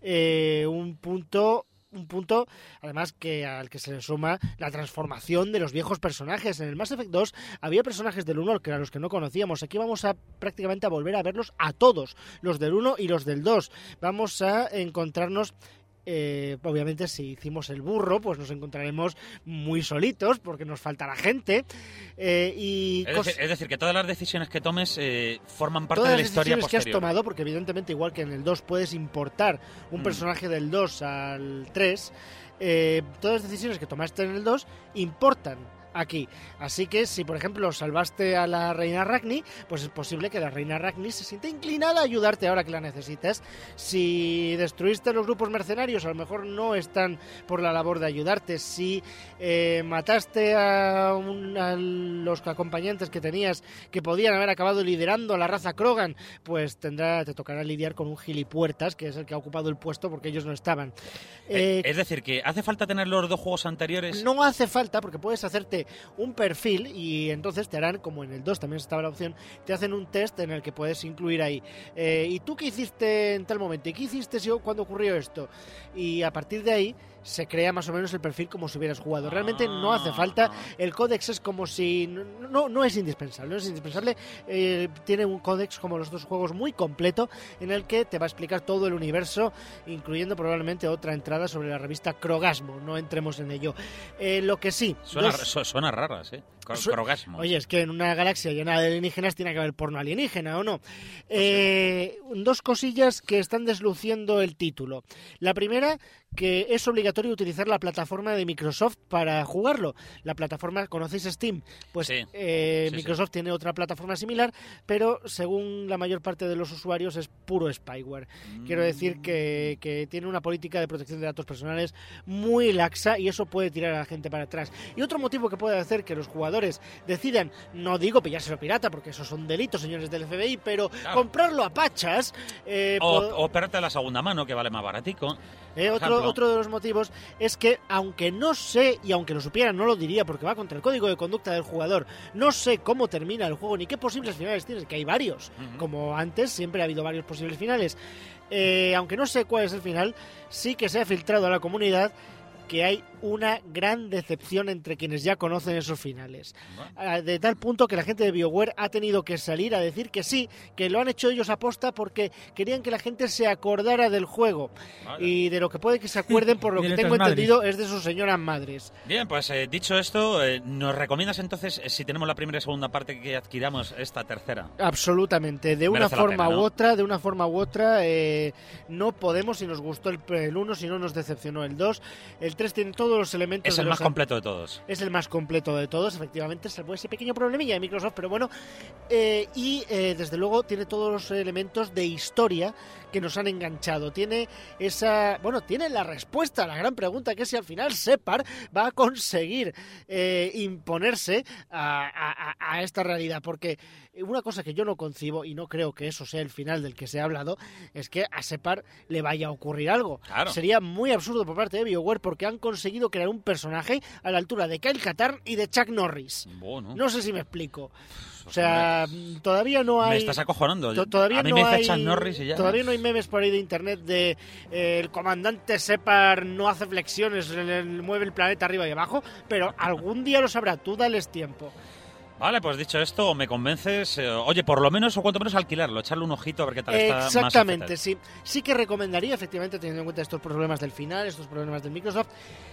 eh, un punto... Un punto, además, que al que se le suma la transformación de los viejos personajes. En el Mass Effect dos había personajes del uno que eran los que no conocíamos. Aquí vamos a prácticamente a volver a verlos a todos, los del uno y los del dos. Vamos a encontrarnos... Eh, obviamente si hicimos el burro pues nos encontraremos muy solitos porque nos faltará gente eh, y es, cos- decir, es decir que todas las decisiones que tomes eh, forman parte todas de la las historia decisiones posterior que has tomado, porque evidentemente igual que en el dos puedes importar un mm. personaje del dos al tres, eh, todas las decisiones que tomaste en el dos importan aquí. Así que si, por ejemplo, salvaste a la reina Ragni, pues es posible que la reina Ragni se sienta inclinada a ayudarte ahora que la necesitas. Si destruiste los grupos mercenarios, a lo mejor no están por la labor de ayudarte. Si eh, mataste a, un, a los acompañantes que tenías que podían haber acabado liderando a la raza Krogan, pues tendrá, te tocará lidiar con un gilipuertas, que es el que ha ocupado el puesto porque ellos no estaban. Eh, es decir, que ¿hace falta tener los dos juegos anteriores? No hace falta, porque puedes hacerte un perfil y entonces te harán, como en el dos también estaba la opción, te hacen un test en el que puedes incluir ahí eh, ¿y tú qué hiciste en tal momento? ¿Y qué hiciste si, cuando ocurrió esto? Y a partir de ahí se crea más o menos el perfil como si hubieras jugado. Realmente no hace falta. El códex es como si... No, no es indispensable. No es indispensable. Eh, tiene un códex como los otros juegos muy completo en el que te va a explicar todo el universo, incluyendo probablemente otra entrada sobre la revista Krogasmo. No entremos en ello. Eh, lo que sí... Suena, dos... su, suena raras, ¿eh? Krogasmo. Oye, es que en una galaxia llena de alienígenas tiene que haber porno alienígena, ¿o no? Eh, dos cosillas que están desluciendo el título. La primera, que es obligatorio utilizar la plataforma de Microsoft para jugarlo. La plataforma, ¿conocéis Steam? Pues sí. Eh, sí, Microsoft sí. tiene otra plataforma similar, pero según la mayor parte de los usuarios es puro spyware. Mm. Quiero decir que, que tiene una política de protección de datos personales muy laxa y eso puede tirar a la gente para atrás. Y otro motivo que puede hacer que los jugadores decidan, no digo pillárselo pirata, porque esos son delitos, señores del F B I, pero claro, comprarlo a pachas... Eh, o, pod- o esperarte a la segunda mano, que vale más baratico. Eh, otro, otro de los motivos es que, aunque no sé, y aunque lo supiera no lo diría porque va contra el código de conducta del jugador, no sé cómo termina el juego ni qué posibles finales tienes, que hay varios, uh-huh. como antes siempre ha habido varios posibles finales, eh, aunque no sé cuál es el final, sí que se ha filtrado a la comunidad que hay una gran decepción entre quienes ya conocen esos finales. Bueno. De tal punto que la gente de BioWare ha tenido que salir a decir que sí, que lo han hecho ellos aposta porque querían que la gente se acordara del juego. Vale. Y de lo que puede que se acuerden, por lo que tengo entendido, es de sus señoras madres. Bien, pues eh, dicho esto, eh, ¿nos recomiendas entonces, eh, si tenemos la primera y segunda parte, que adquiramos esta tercera? Absolutamente, de una Merece forma pena, ¿no? u otra, de una forma u otra, eh, no podemos, si nos gustó el, el uno, si no nos decepcionó el dos. El tres tiene todos los elementos. Es el de más los... completo de todos. Es el más completo de todos, efectivamente, salvo ese pequeño problemilla de Microsoft, pero bueno. Eh, y eh, desde luego tiene todos los elementos de historia que nos han enganchado. Tiene esa, bueno, tiene la respuesta a la gran pregunta, que es si al final Shepard va a conseguir eh, imponerse a, a, a esta realidad, porque una cosa que yo no concibo, y no creo que eso sea el final del que se ha hablado, es que a Shepard le vaya a ocurrir algo. Claro. Sería muy absurdo por parte de BioWare porque han conseguido crear un personaje a la altura de Kyle Katarn y de Chuck Norris. Bueno. No sé si me explico. O sea, todavía no hay... Me estás acojonando. To- todavía a mí no me dice hay, Chuck Norris y ya. Todavía no hay memes por ahí de internet de eh, el comandante Shepard no hace flexiones, le, le mueve el planeta arriba y abajo, pero algún día lo sabrá. Tú dales tiempo. Vale, pues dicho esto, me convences, eh, oye, por lo menos o cuanto menos alquilarlo, echarle un ojito a ver qué tal está. Exactamente, sí. Sí que recomendaría, efectivamente, teniendo en cuenta estos problemas del final, estos problemas del Microsoft,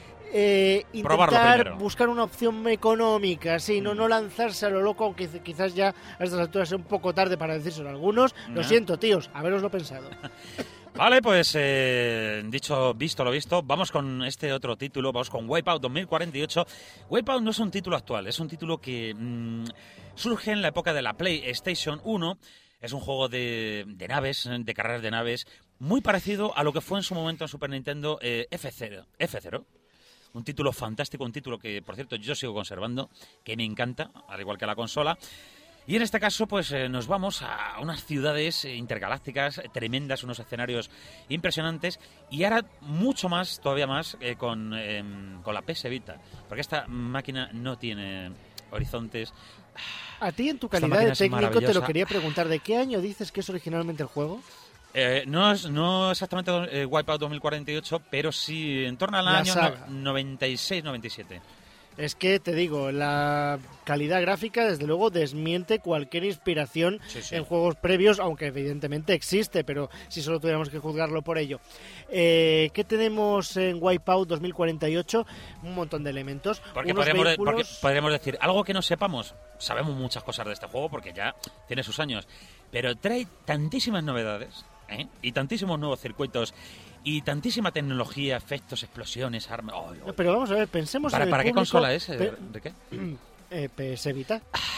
eh, intentar buscar una opción económica, sí, no, no lanzarse a lo loco, aunque quizás ya a estas alturas sea un poco tarde para decírselo a algunos. Lo ¿No? siento, tíos, haberoslo pensado. Vale, pues eh, dicho, visto lo visto, vamos con este otro título, vamos con Wipeout dos mil cuarenta y ocho. Wipeout no es un título actual, es un título que mmm, surge en la época de la PlayStation uno. Es un juego de, de naves, de carreras de naves, muy parecido a lo que fue en su momento en Super Nintendo eh, F cero. F cero. Un título fantástico, un título que, por cierto, yo sigo conservando, que me encanta, al igual que la consola. Y en este caso, pues eh, nos vamos a unas ciudades intergalácticas tremendas, unos escenarios impresionantes, y ahora mucho más, todavía más, eh, con, eh, con la P S Vita, porque esta máquina no tiene horizontes. A ti, en tu calidad de técnico, te lo quería preguntar, ¿de qué año dices que es originalmente el juego? Eh, no es no exactamente eh, Wipeout dos mil cuarenta y ocho, pero sí en torno al La año saga. no, noventa y seis noventa y siete. Es que, te digo, la calidad gráfica, desde luego, desmiente cualquier inspiración Sí, sí. en juegos previos, aunque evidentemente existe, pero si solo tuviéramos que juzgarlo por ello. Eh, ¿Qué tenemos en Wipeout dos mil cuarenta y ocho? Un montón de elementos. Porque unos podríamos, de- vehículos... porque podríamos decir, algo que no sepamos, sabemos muchas cosas de este juego porque ya tiene sus años, pero trae tantísimas novedades, ¿eh? Y tantísimos nuevos circuitos y tantísima tecnología, efectos, explosiones, armas... ¡Ay, ay! Pero vamos a ver, pensemos ¿Para, en el ¿para qué público- consola es? eh, Pe- ¿De qué? Eh, P S Vita.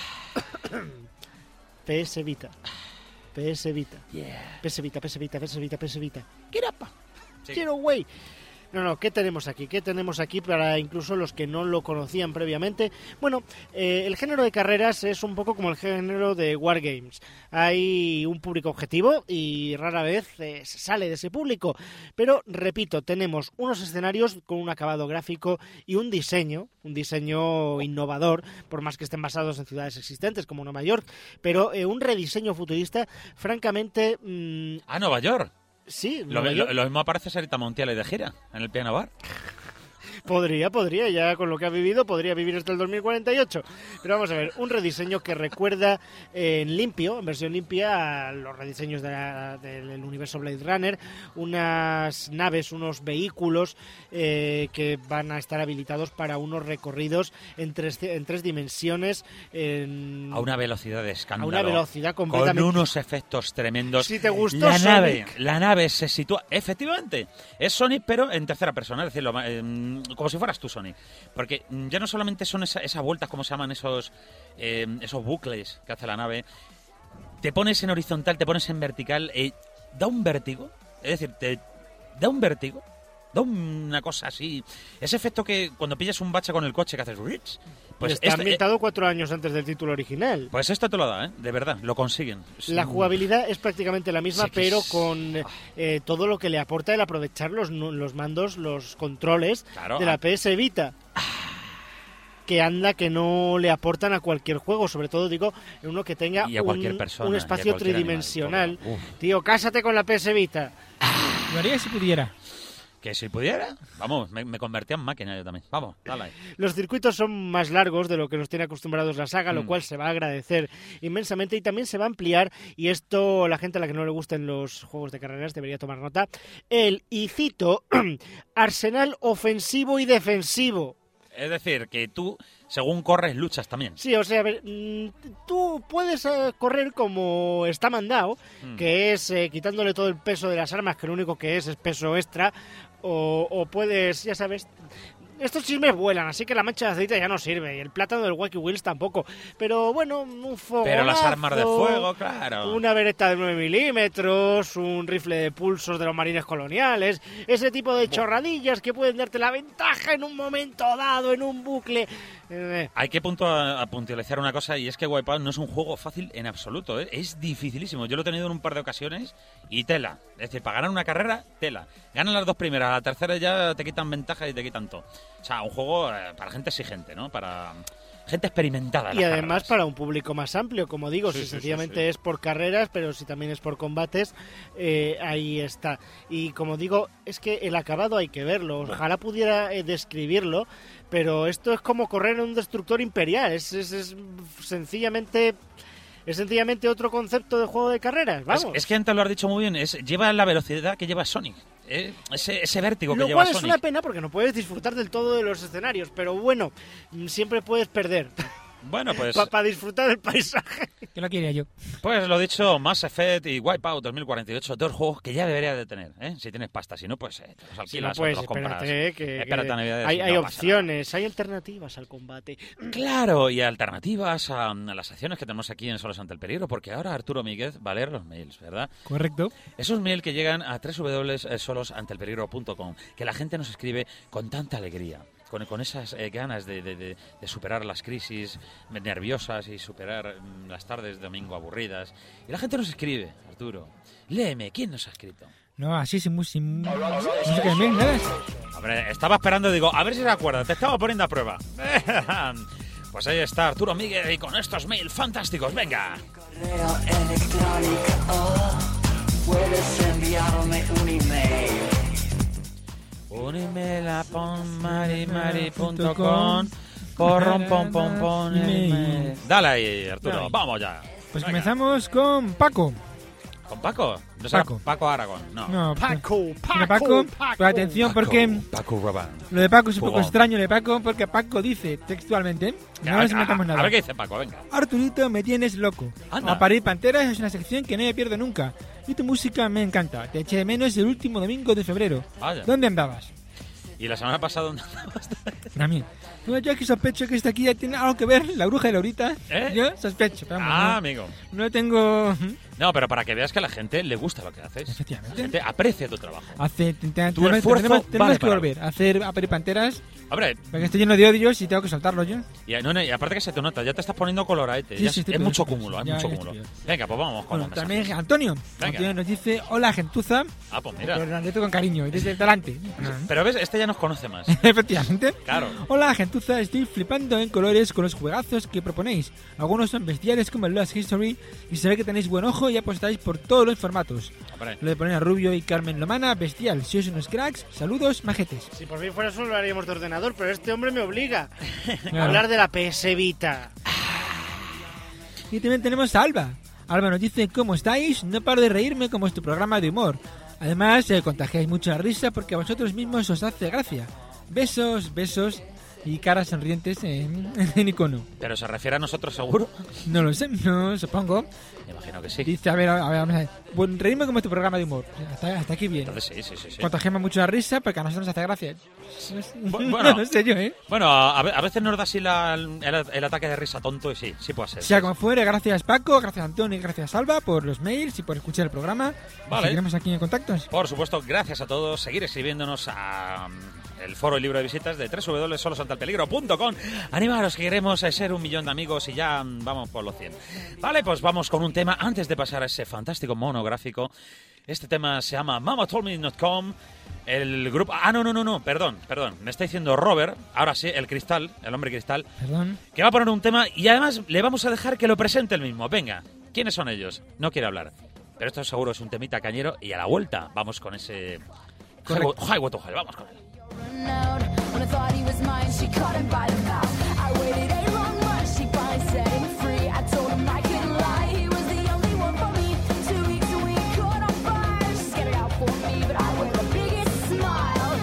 P S Vita. P S Vita. Yeah. P S Vita, P S Vita, P S Vita, P S Vita. ¿Qué rapa? Sí. Quiero, güey. No, no, ¿qué tenemos aquí? ¿Qué tenemos aquí para incluso los que no lo conocían previamente? Bueno, eh, el género de carreras es un poco como el género de Wargames. Hay un público objetivo y rara vez eh, se sale de ese público. Pero, repito, tenemos unos escenarios con un acabado gráfico y un diseño, un diseño innovador, por más que estén basados en ciudades existentes como Nueva York, pero eh, un rediseño futurista francamente... mmm, Ah, Nueva York. sí, Lo, Nueva lo- York. lo mismo aparece Sarita Montiel de gira en el Piano Bar. Podría, podría, ya con lo que ha vivido, podría vivir hasta el dos mil cuarenta y ocho. Pero vamos a ver, un rediseño que recuerda eh, en limpio, en versión limpia, a los rediseños de la- del universo Blade Runner, unas naves, unos vehículos eh, que van a estar habilitados para unos recorridos en tres, en tres dimensiones. En, A una velocidad de escándalo. a una velocidad completamente... Con unos efectos tremendos. Si te gustó la Sonic. nave, la nave se sitúa, efectivamente, es Sonic pero en tercera persona, es decir, lo ma- em, como si fueras tú Sonic, porque mm, ya no solamente son esa- esas vueltas, como se llaman esos em, esos bucles que hace la nave, te pones en horizontal, te pones en vertical, eh, da un vértigo, es decir, te da un vértigo, da una cosa así, ese efecto que cuando pillas un bache con el coche que haces rich, pues está este- ambientado cuatro años antes del título original. pues esto te lo da, ¿eh? De verdad, lo consiguen. La Sí. jugabilidad es prácticamente la misma, Sí que pero es- con eh, todo lo que le aporta el aprovechar los, nu- los mandos, los controles Claro, de la ah. P S Vita. Que anda que no le aportan a cualquier juego, sobre todo digo, en uno que tenga Y a cualquier un, persona, un y a espacio cualquier tridimensional. animal, todo. Uf. Tío, cásate con la P S Vita. Lo haría si pudiera. Que si pudiera, vamos, me, me convertía en máquina yo también. Vamos, dale ahí. Los circuitos son más largos de lo que nos tiene acostumbrados la saga, lo Mm. cual se va a agradecer inmensamente y también se va a ampliar, y esto la gente a la que no le gusten los juegos de carreras debería tomar nota, el, y cito, arsenal ofensivo y defensivo. Es decir, que tú, según corres, luchas también. Sí, o sea, a ver, mm, tú puedes eh, correr como está mandado, Mm. que es eh, quitándole todo el peso de las armas, que lo único que es es peso extra, o, o puedes, ya sabes, estos chismes vuelan, así que la mancha de aceite ya no sirve, y el plátano del Wacky Wheels tampoco, pero bueno, un fogonazo, Pero las armas de fuego, claro. una beretta de nueve milímetros, un rifle de pulsos de los marines coloniales, ese tipo de chorradillas que pueden darte la ventaja en un momento dado, en un bucle. Eh, Hay que punto a, a puntualizar una cosa, y es que Wipeout no es un juego fácil en absoluto, ¿eh? Es dificilísimo. Yo lo he tenido en un par de ocasiones y tela. Es decir, para ganar una carrera, tela. Ganan las dos primeras, a la tercera ya te quitan ventaja y te quitan todo. O sea, un juego eh, para gente exigente, ¿no? Para gente experimentada. en Y las además carreras. para un público más amplio, como digo, Sí, si sí, sencillamente sí, sí. es por carreras, pero si también es por combates, eh, ahí está. Y como digo, es que el acabado hay que verlo, ojalá pudiera eh, describirlo, pero esto es como correr en un destructor imperial, es, es, es sencillamente... Es sencillamente otro concepto de juego de carreras, Es, vamos. es que antes lo has dicho muy bien, es, lleva la velocidad que lleva Sonic. ¿eh? Ese, ese vértigo que Lo lleva cual es Sonic. una pena porque no puedes disfrutar del todo de los escenarios, pero bueno, mm, siempre puedes perder. Bueno, pues... Para pa disfrutar del paisaje. Que lo quería yo. Pues lo dicho, Mass Effect y Wipeout dos mil cuarenta y ocho, dos juegos que ya debería de tener, ¿eh? Si tienes pasta, si no, pues eh, te los alquilas Si no, o pues te los compras. espérate, que, Espérate que a Navidades hay, y hay no pasa opciones, hay alternativas al combate. nada. Claro, y alternativas a, a las acciones que tenemos aquí en Solos ante el Peligro, porque ahora Arturo Míguez va a leer los mails, ¿verdad? Correcto. Esos mails que llegan a doble u doble u doble u punto solos ante el peligro punto com, que la gente nos escribe con tanta alegría. Con, con esas eh, ganas de, de, de, de superar las crisis nerviosas y superar mm, las tardes de domingo aburridas. Y la gente nos escribe, Arturo. Léeme, ¿quién nos ha escrito? No, así sin, sin música de mail, nada. Hombre, estaba esperando, digo, a ver si se acuerda, te estaba poniendo a prueba. Pues ahí está Arturo Miguel y con estos mails fantásticos, venga. Correo electrónico, puedes enviarme un email. Un email a ponmarimari punto com, porrom pom pom pom email. Dale ahí, Arturo, Dale. vamos ya. Pues Venga. comenzamos con Paco. ¿Con Paco? ¿No será Paco. Paco Aragón? No. No, Paco, Mira, Paco, Paco, Paco. pero atención Paco, porque Paco Rabanne. lo de Paco es un poco Pugón. extraño, lo de Paco, porque Paco dice textualmente, no A nos ver, inventamos a, nada. a ver qué dice Paco, venga. Arturito, me tienes loco. Anda. A parir panteras es una sección que no me pierdo nunca. Y tu música me encanta. Te eché de menos el último domingo de febrero. Vaya. ¿Dónde andabas? Y la semana pasada... ¿dónde andabas? También. No, yo que sospecho que esta aquí ya tiene algo que ver, la bruja de Laurita. ¿Eh? Yo sospecho, pero vamos, Ah, no, amigo. no tengo... No, pero para que veas que a la gente le gusta lo que haces. Efectivamente. La gente aprecia tu trabajo. Hace, te- te- Tu tenemos, esfuerzo tenemos- tenemos vale que para volver a hacer a parir panteras, Hombre, porque estoy lleno de odios y tengo que soltarlo yo. y, no, no, y aparte que se te nota, ya te estás poniendo coloraete. Sí, ya sí, es, estoy es peor, mucho estoy cúmulo, peor. es Ya, mucho ya cúmulo. estoy Venga, pues vamos con Bueno, los también mensajes. Antonio. Venga. Antonio nos dice, hola gentuza, Ah, pues pero mira. lo con cariño, y desde delante. Pero ves, este ya nos conoce más. Efectivamente. Claro. Hola gentuza, estoy flipando en colores con los juegazos que proponéis. Algunos son bestiales como el Lost History y se ve que tenéis buen ojo y apostáis por todos los formatos. Hombre, Lo de poner a Rubio y Carmen Lomana, bestial. Si sois unos cracks, saludos, majetes. Si por mí fuera solo lo haríamos de ordenador, pero este hombre me obliga a Claro. hablar de la P S Vita. Y también tenemos a Alba. Alba nos dice, ¿cómo estáis? No paro de reírme como es tu programa de humor. Además, eh, contagiáis mucho la risa porque a vosotros mismos os hace gracia. Besos, besos y caras sonrientes en, en icono. pero se refiere a nosotros seguro. No lo sé, no supongo. Me imagino que sí. Dice, a ver, a ver, vamos a ver. Bueno, reírme como es tu programa de humor. Hasta, hasta aquí bien. Entonces sí, sí, sí. sí. Contagiamos mucho la risa porque a nosotros nos hace gracia. Bu- bueno. no sé yo, ¿eh? Bueno, a, a veces nos da así la- el, el ataque de risa tonto y sí, sí puede ser. Sea como fuere, gracias Paco, gracias Antonio y gracias Alba por los mails y por escuchar el programa. Vale. Seguiremos aquí en contactos. Por supuesto, gracias a todos. Seguir escribiéndonos a mm, el foro y libro de visitas de doble u doble u doble u punto solos ante el peligro punto com. Animaros, que queremos eh, ser un millón de amigos y ya mm, vamos por los cien. Vale, pues vamos con un tema antes de pasar a ese fantástico monográfico. Este tema se llama mama told me not come. El grupo... Ah, no, no, no, no, perdón, perdón. Me está diciendo Robert, ahora sí, el cristal, el hombre cristal, Perdón. que va a poner un tema y además le vamos a dejar que lo presente él mismo. Venga, ¿quiénes son ellos? No quiere hablar. Pero esto seguro es un temita cañero y a la vuelta vamos con ese... Correcto. Highway to Hell, vamos con él. When I thought he was mine, she caught him by the mouth. I waited a long month, she finally set him free. I told him I couldn't lie, he was the only one for me. Two weeks and we caught on fire. She scared it out for me, but I wear the biggest smile.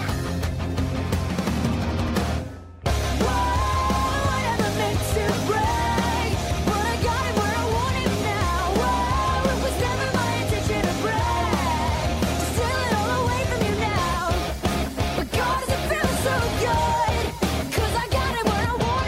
Whoa, I never meant to break, but I got him where I want him now. Whoa, it was never my intention to break, to steal it all away from you now. But God, does it feel so good? 'Cause I got it where I want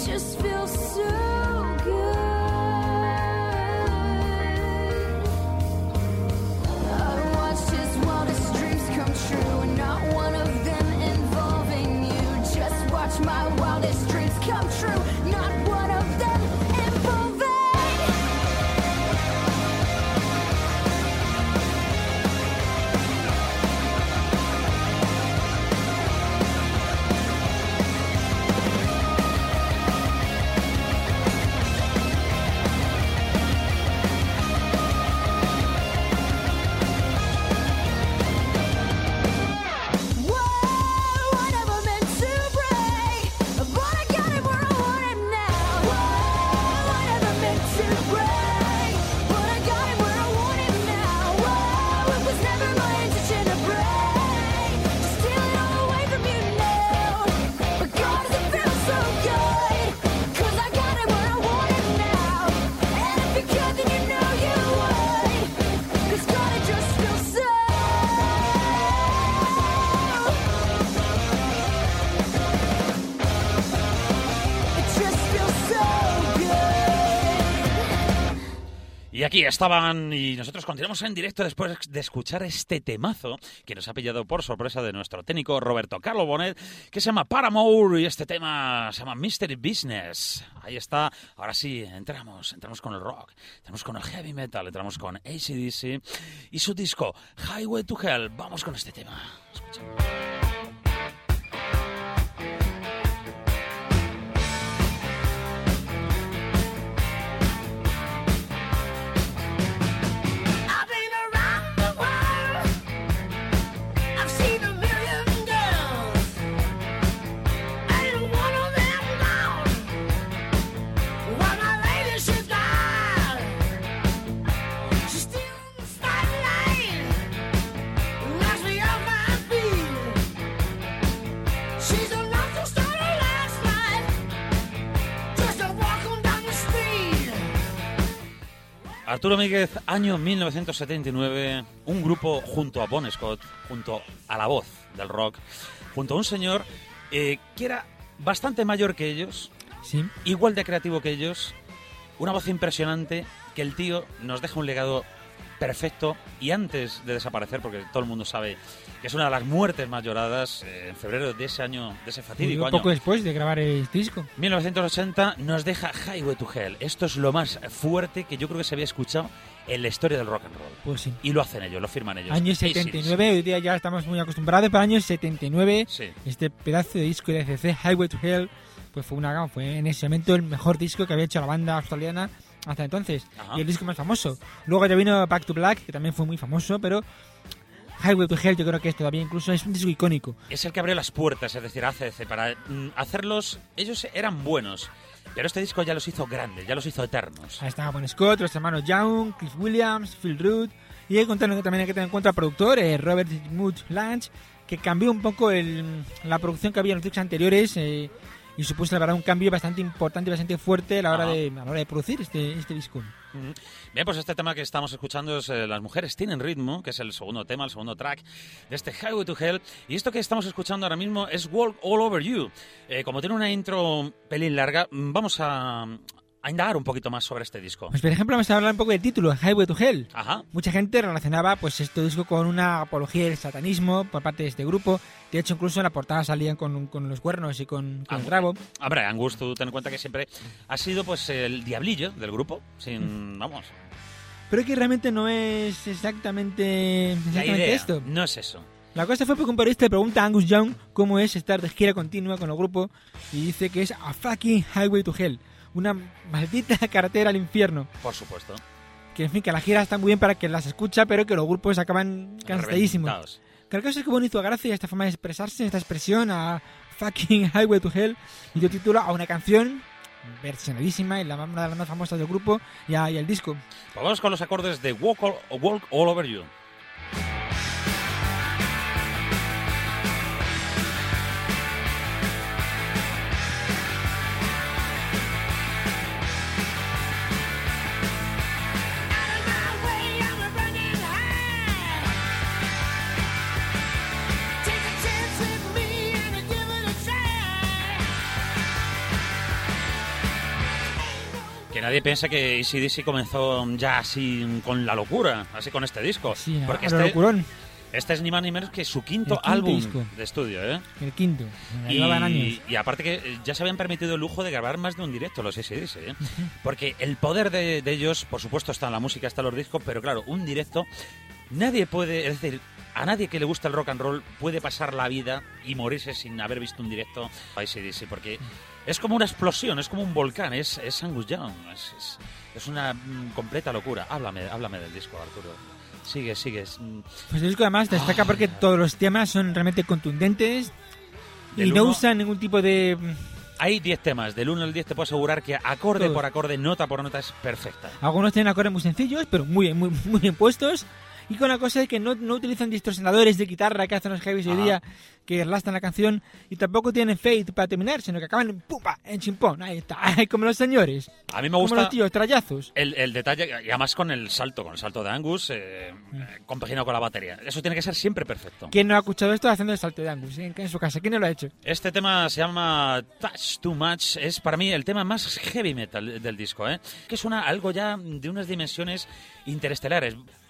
just feels so good. I watched his wildest dreams come true, and not one of them involving you. Just watch my wildest dreams come true, not one of them involving. Y aquí estaban, y nosotros continuamos en directo después de escuchar este temazo que nos ha pillado por sorpresa de nuestro técnico Roberto Carlos Bonet, que se llama Paramore, y este tema se llama Mystery Business. Ahí está. Ahora sí, entramos, entramos con el rock, entramos con el heavy metal, entramos con A C D C y su disco Highway to Hell. Vamos con este tema. Escuchamos. Arturo Míguez, año mil novecientos setenta y nueve, un grupo junto a Bon Scott, junto a la voz del rock, junto a un señor eh, que era bastante mayor que ellos, sí, igual de creativo que ellos, una voz impresionante, que el tío nos deja un legado perfecto, y antes de desaparecer, porque todo el mundo sabe que es una de las muertes más lloradas, eh, en febrero de ese año, de ese fatídico un año, poco después de grabar el disco, mil novecientos ochenta, nos deja Highway to Hell. Esto es lo más fuerte que yo creo que se había escuchado en la historia del rock and roll. Pues sí. Y lo hacen ellos, lo firman ellos. Año setenta y nueve, hoy día ya estamos muy acostumbrados, pero año setenta y nueve, sí, este pedazo de disco de C C, Highway to Hell, pues fue una fue en ese momento el mejor disco que había hecho la banda australiana hasta entonces. Ajá. Y el disco más famoso. Luego ya vino Back to Black, que también fue muy famoso, pero Highway to Hell yo creo que es todavía incluso es un disco icónico. Es el que abrió las puertas, es decir, A C D C, para mm, hacerlos. Ellos eran buenos, pero este disco ya los hizo grandes, ya los hizo eternos. Ahí estaba Bon Scott, los hermanos Young, Cliff Williams, Phil Rudd, y hay que contar también hay que tener en cuenta al productor, eh, Robert Mood Lange, que cambió un poco el, la producción que había en los discos anteriores, eh, y supuso la verdad un cambio bastante importante y bastante fuerte a la hora, de, a la hora de producir este, este disco. Uh-huh. Bien, pues este tema que estamos escuchando es eh, Las mujeres tienen ritmo, que es el segundo tema, el segundo track de este Highway to Hell, y esto que estamos escuchando ahora mismo es Walk All Over You. Eh, como tiene una intro pelín larga, vamos a... a indagar un poquito más sobre este disco. Pues por ejemplo vamos a hablar un poco del título, Highway to Hell. Ajá. Mucha gente relacionaba pues este disco con una apología del satanismo por parte de este grupo. De hecho incluso en la portada salían con, con los cuernos y con, con el rabo. Hombre, Angus, tú ten en cuenta que siempre ha sido pues el diablillo del grupo, sin, mm. vamos... Pero que realmente no es exactamente, exactamente la idea, esto. No es eso. La cosa fue porque un periodista le pregunta a Angus Young cómo es estar de gira continua con el grupo y dice que es a fucking highway to hell. Una maldita carretera al infierno. Por supuesto. Que en fin, que la gira está muy bien para que las escucha, pero que los grupos acaban cansadísimos. Que el caso es que Bon hizo gracia a esta forma de expresarse, esta expresión a fucking highway to hell, y dio título a una canción versionadísima y la una de las más famosas del grupo y, a, y al disco. Pues vamos con los acordes de Walk All, Walk All Over You. Que nadie piense que A C D C comenzó ya así con la locura, así con este disco. Sí, a- porque a lo este, locurón. este es ni más ni menos que su quinto, El quinto álbum disco. de estudio, ¿eh? El quinto. Llevaban años. Y, y aparte que eh, ya se habían permitido el lujo de grabar más de un directo los A C D C, ¿eh? Porque el poder de, de ellos, por supuesto, está en la música, está en los discos, pero claro, un directo, nadie puede, es decir, a nadie que le gusta el rock and roll puede pasar la vida y morirse sin haber visto un directo a A C D C, porque es como una explosión, es como un volcán, es, es Angus Young, es, es, es una mm, completa locura. Háblame, háblame del disco, Arturo. Sigue, sigue. es, mm, Pues el disco además destaca porque todos los temas son realmente contundentes y Del no uno- usan ningún tipo de... Hay diez temas, del uno al diez te puedo asegurar que acorde Todos. por acorde, nota por nota es perfecta. Algunos tienen acordes muy sencillos, pero muy, muy, muy bien puestos. Y con la cosa de que no, no utilizan distorsionadores de guitarra que hacen los heavies hoy Ajá. día, que arrastran la canción. Y tampoco tienen fade para terminar, sino que acaban en pumpa, en chimpón. Ahí está, como los señores. A mí me Como gusta los tíos, trallazos. el, el detalle, y además con el salto, con el salto de Angus, eh, Mm. eh, compaginado con la batería. Eso tiene que ser siempre perfecto. ¿Quién no ha escuchado esto haciendo el salto de Angus en, en su casa? ¿Quién no lo ha hecho? Este tema se llama Touch Too Much, es para mí el tema más heavy metal del disco, ¿eh? Que es una, algo ya de unas dimensiones interestelares.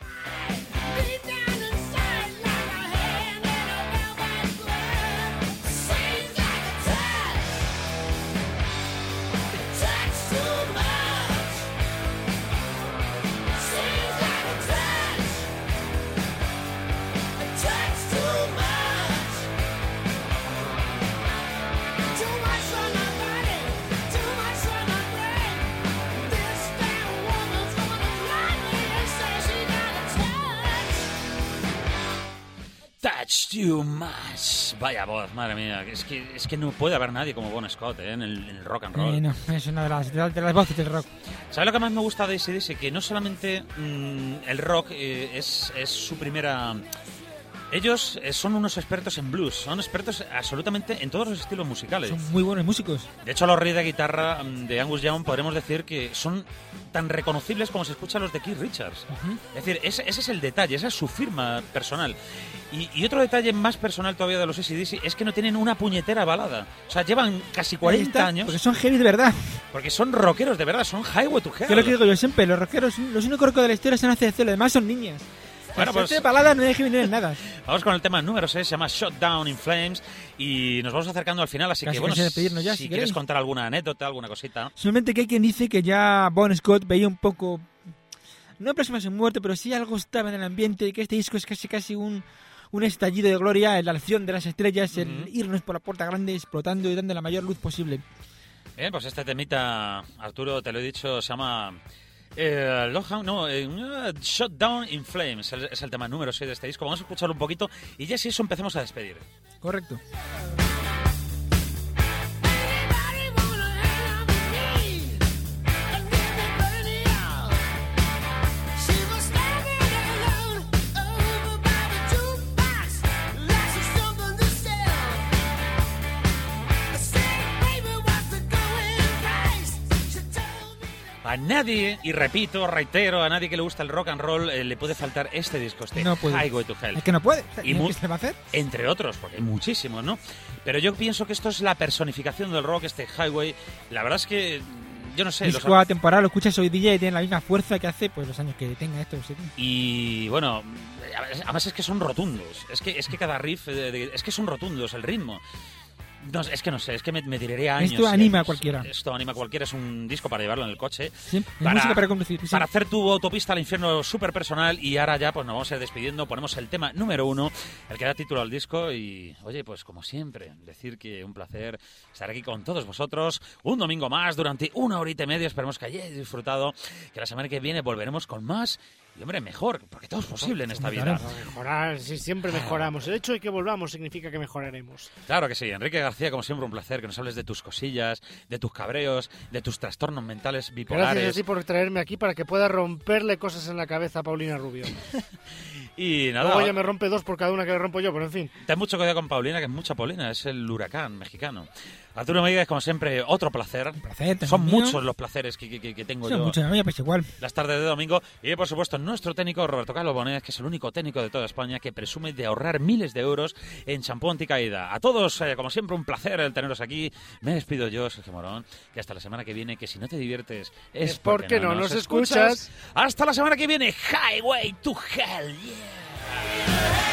Touch Too Much. Vaya voz, madre mía. Es que, es que no puede haber nadie como Bon Scott, ¿eh? en, el, en el rock and roll. Eh, no, es una de las, de las, de las voces del rock. ¿Sabes lo que más me gusta de A C D C? Que no solamente mmm, el rock eh, es, es su primera... Ellos eh, son unos expertos en blues, son expertos absolutamente en todos los estilos musicales. Son muy buenos músicos. De hecho, los riffs de guitarra mm, de Angus Young podremos decir que son tan reconocibles como se escuchan los de Keith Richards. Ujú. Es decir, ese, ese es el detalle, esa es su firma personal. Y, y otro detalle más personal todavía de los A C D C es que no tienen una puñetera balada. O sea, llevan casi Ahí cuarenta está, años Porque son heavy de verdad. porque son rockeros de verdad, son Highway to Hell. Que es lo que digo yo siempre, los rockeros, los únicos rockeros de la historia son A C D C, los demás son niñas. Bueno, Las pues- siete baladas no hay heavy ni en nada. Vamos con el tema número seis, se llama Shut Down in Flames y nos vamos acercando al final, así Casi que bueno, casi despedirnos ya, si, si quieres queréis. contar alguna anécdota, alguna cosita. Simplemente que hay quien dice que ya Bon Scott veía un poco, no próximo a su muerte, pero sí algo estaba en el ambiente y que este disco es casi casi un, un estallido de gloria, la acción de las estrellas, el Ujú. irnos por la puerta grande, explotando y dando la mayor luz posible. Bien, pues este temita, Arturo, te lo he dicho, se llama... Eh, Lohan- no, eh, Shut Down in Flames, es el, es el tema número seis de este disco. Vamos a escucharlo un poquito y ya si eso empecemos a despedir. Correcto. A nadie, y repito, reitero, a nadie que le gusta el rock and roll eh, le puede faltar este disco, este No puede. Highway to Hell. Es que no puede. Y ¿Y mu- ¿Qué se le va a hacer? Entre otros, porque hay muchísimos, ¿no? Pero yo pienso que esto es la personificación del rock, este Highway. La verdad es que, yo no sé... los- Disco atemporal, lo escuchas hoy día y tiene la misma fuerza que hace pues los años que tenga esto. Sí. Y bueno, además es que son rotundos. Es que, es que cada riff, eh, de- es que son rotundos, el ritmo. No, es que no sé, es que me, me tiraría años. Esto anima eh, a cualquiera. Esto anima a cualquiera, es un disco para llevarlo en el coche. Sí, es música para conducir. sí. Para hacer tu autopista al infierno súper personal. Y ahora ya pues nos vamos a ir despidiendo. Ponemos el tema número uno, el que da título al disco. Y oye, pues como siempre, decir que un placer estar aquí con todos vosotros. Un domingo más durante una horita y media. Esperemos que hayáis disfrutado. Que la semana que viene volveremos con más. Y hombre, mejor, porque todo es posible en esta vida. Mejorar, si siempre mejoramos. El hecho de que volvamos significa que mejoraremos. Claro que sí, Enrique García, como siempre, un placer que nos hables de tus cosillas, de tus cabreos, de tus trastornos mentales bipolares. Gracias a ti por traerme aquí para que pueda romperle cosas en la cabeza a Paulina Rubio. Y nada, Luego ella me rompe dos por cada una que le rompo yo, pero en fin. ten mucho cuidado con Paulina, que es mucha Paulina, es el huracán mexicano. Arturo Medíguez, como siempre, otro placer. placer, Son mío. muchos los placeres que, que- que tengo Son yo muchos, a mí pues igual. las tardes de domingo. Y por supuesto, nuestro técnico Roberto Carlos Bonet, que es el único técnico de toda España que presume de ahorrar miles de euros en champú anticaída. A todos, eh, como siempre, un placer el teneros aquí. Me despido yo, Sergio Morón, que hasta la semana que viene, que si no te diviertes es, Es porque no nos escuchas. Hasta la semana que viene, Highway to Hell. Yeah.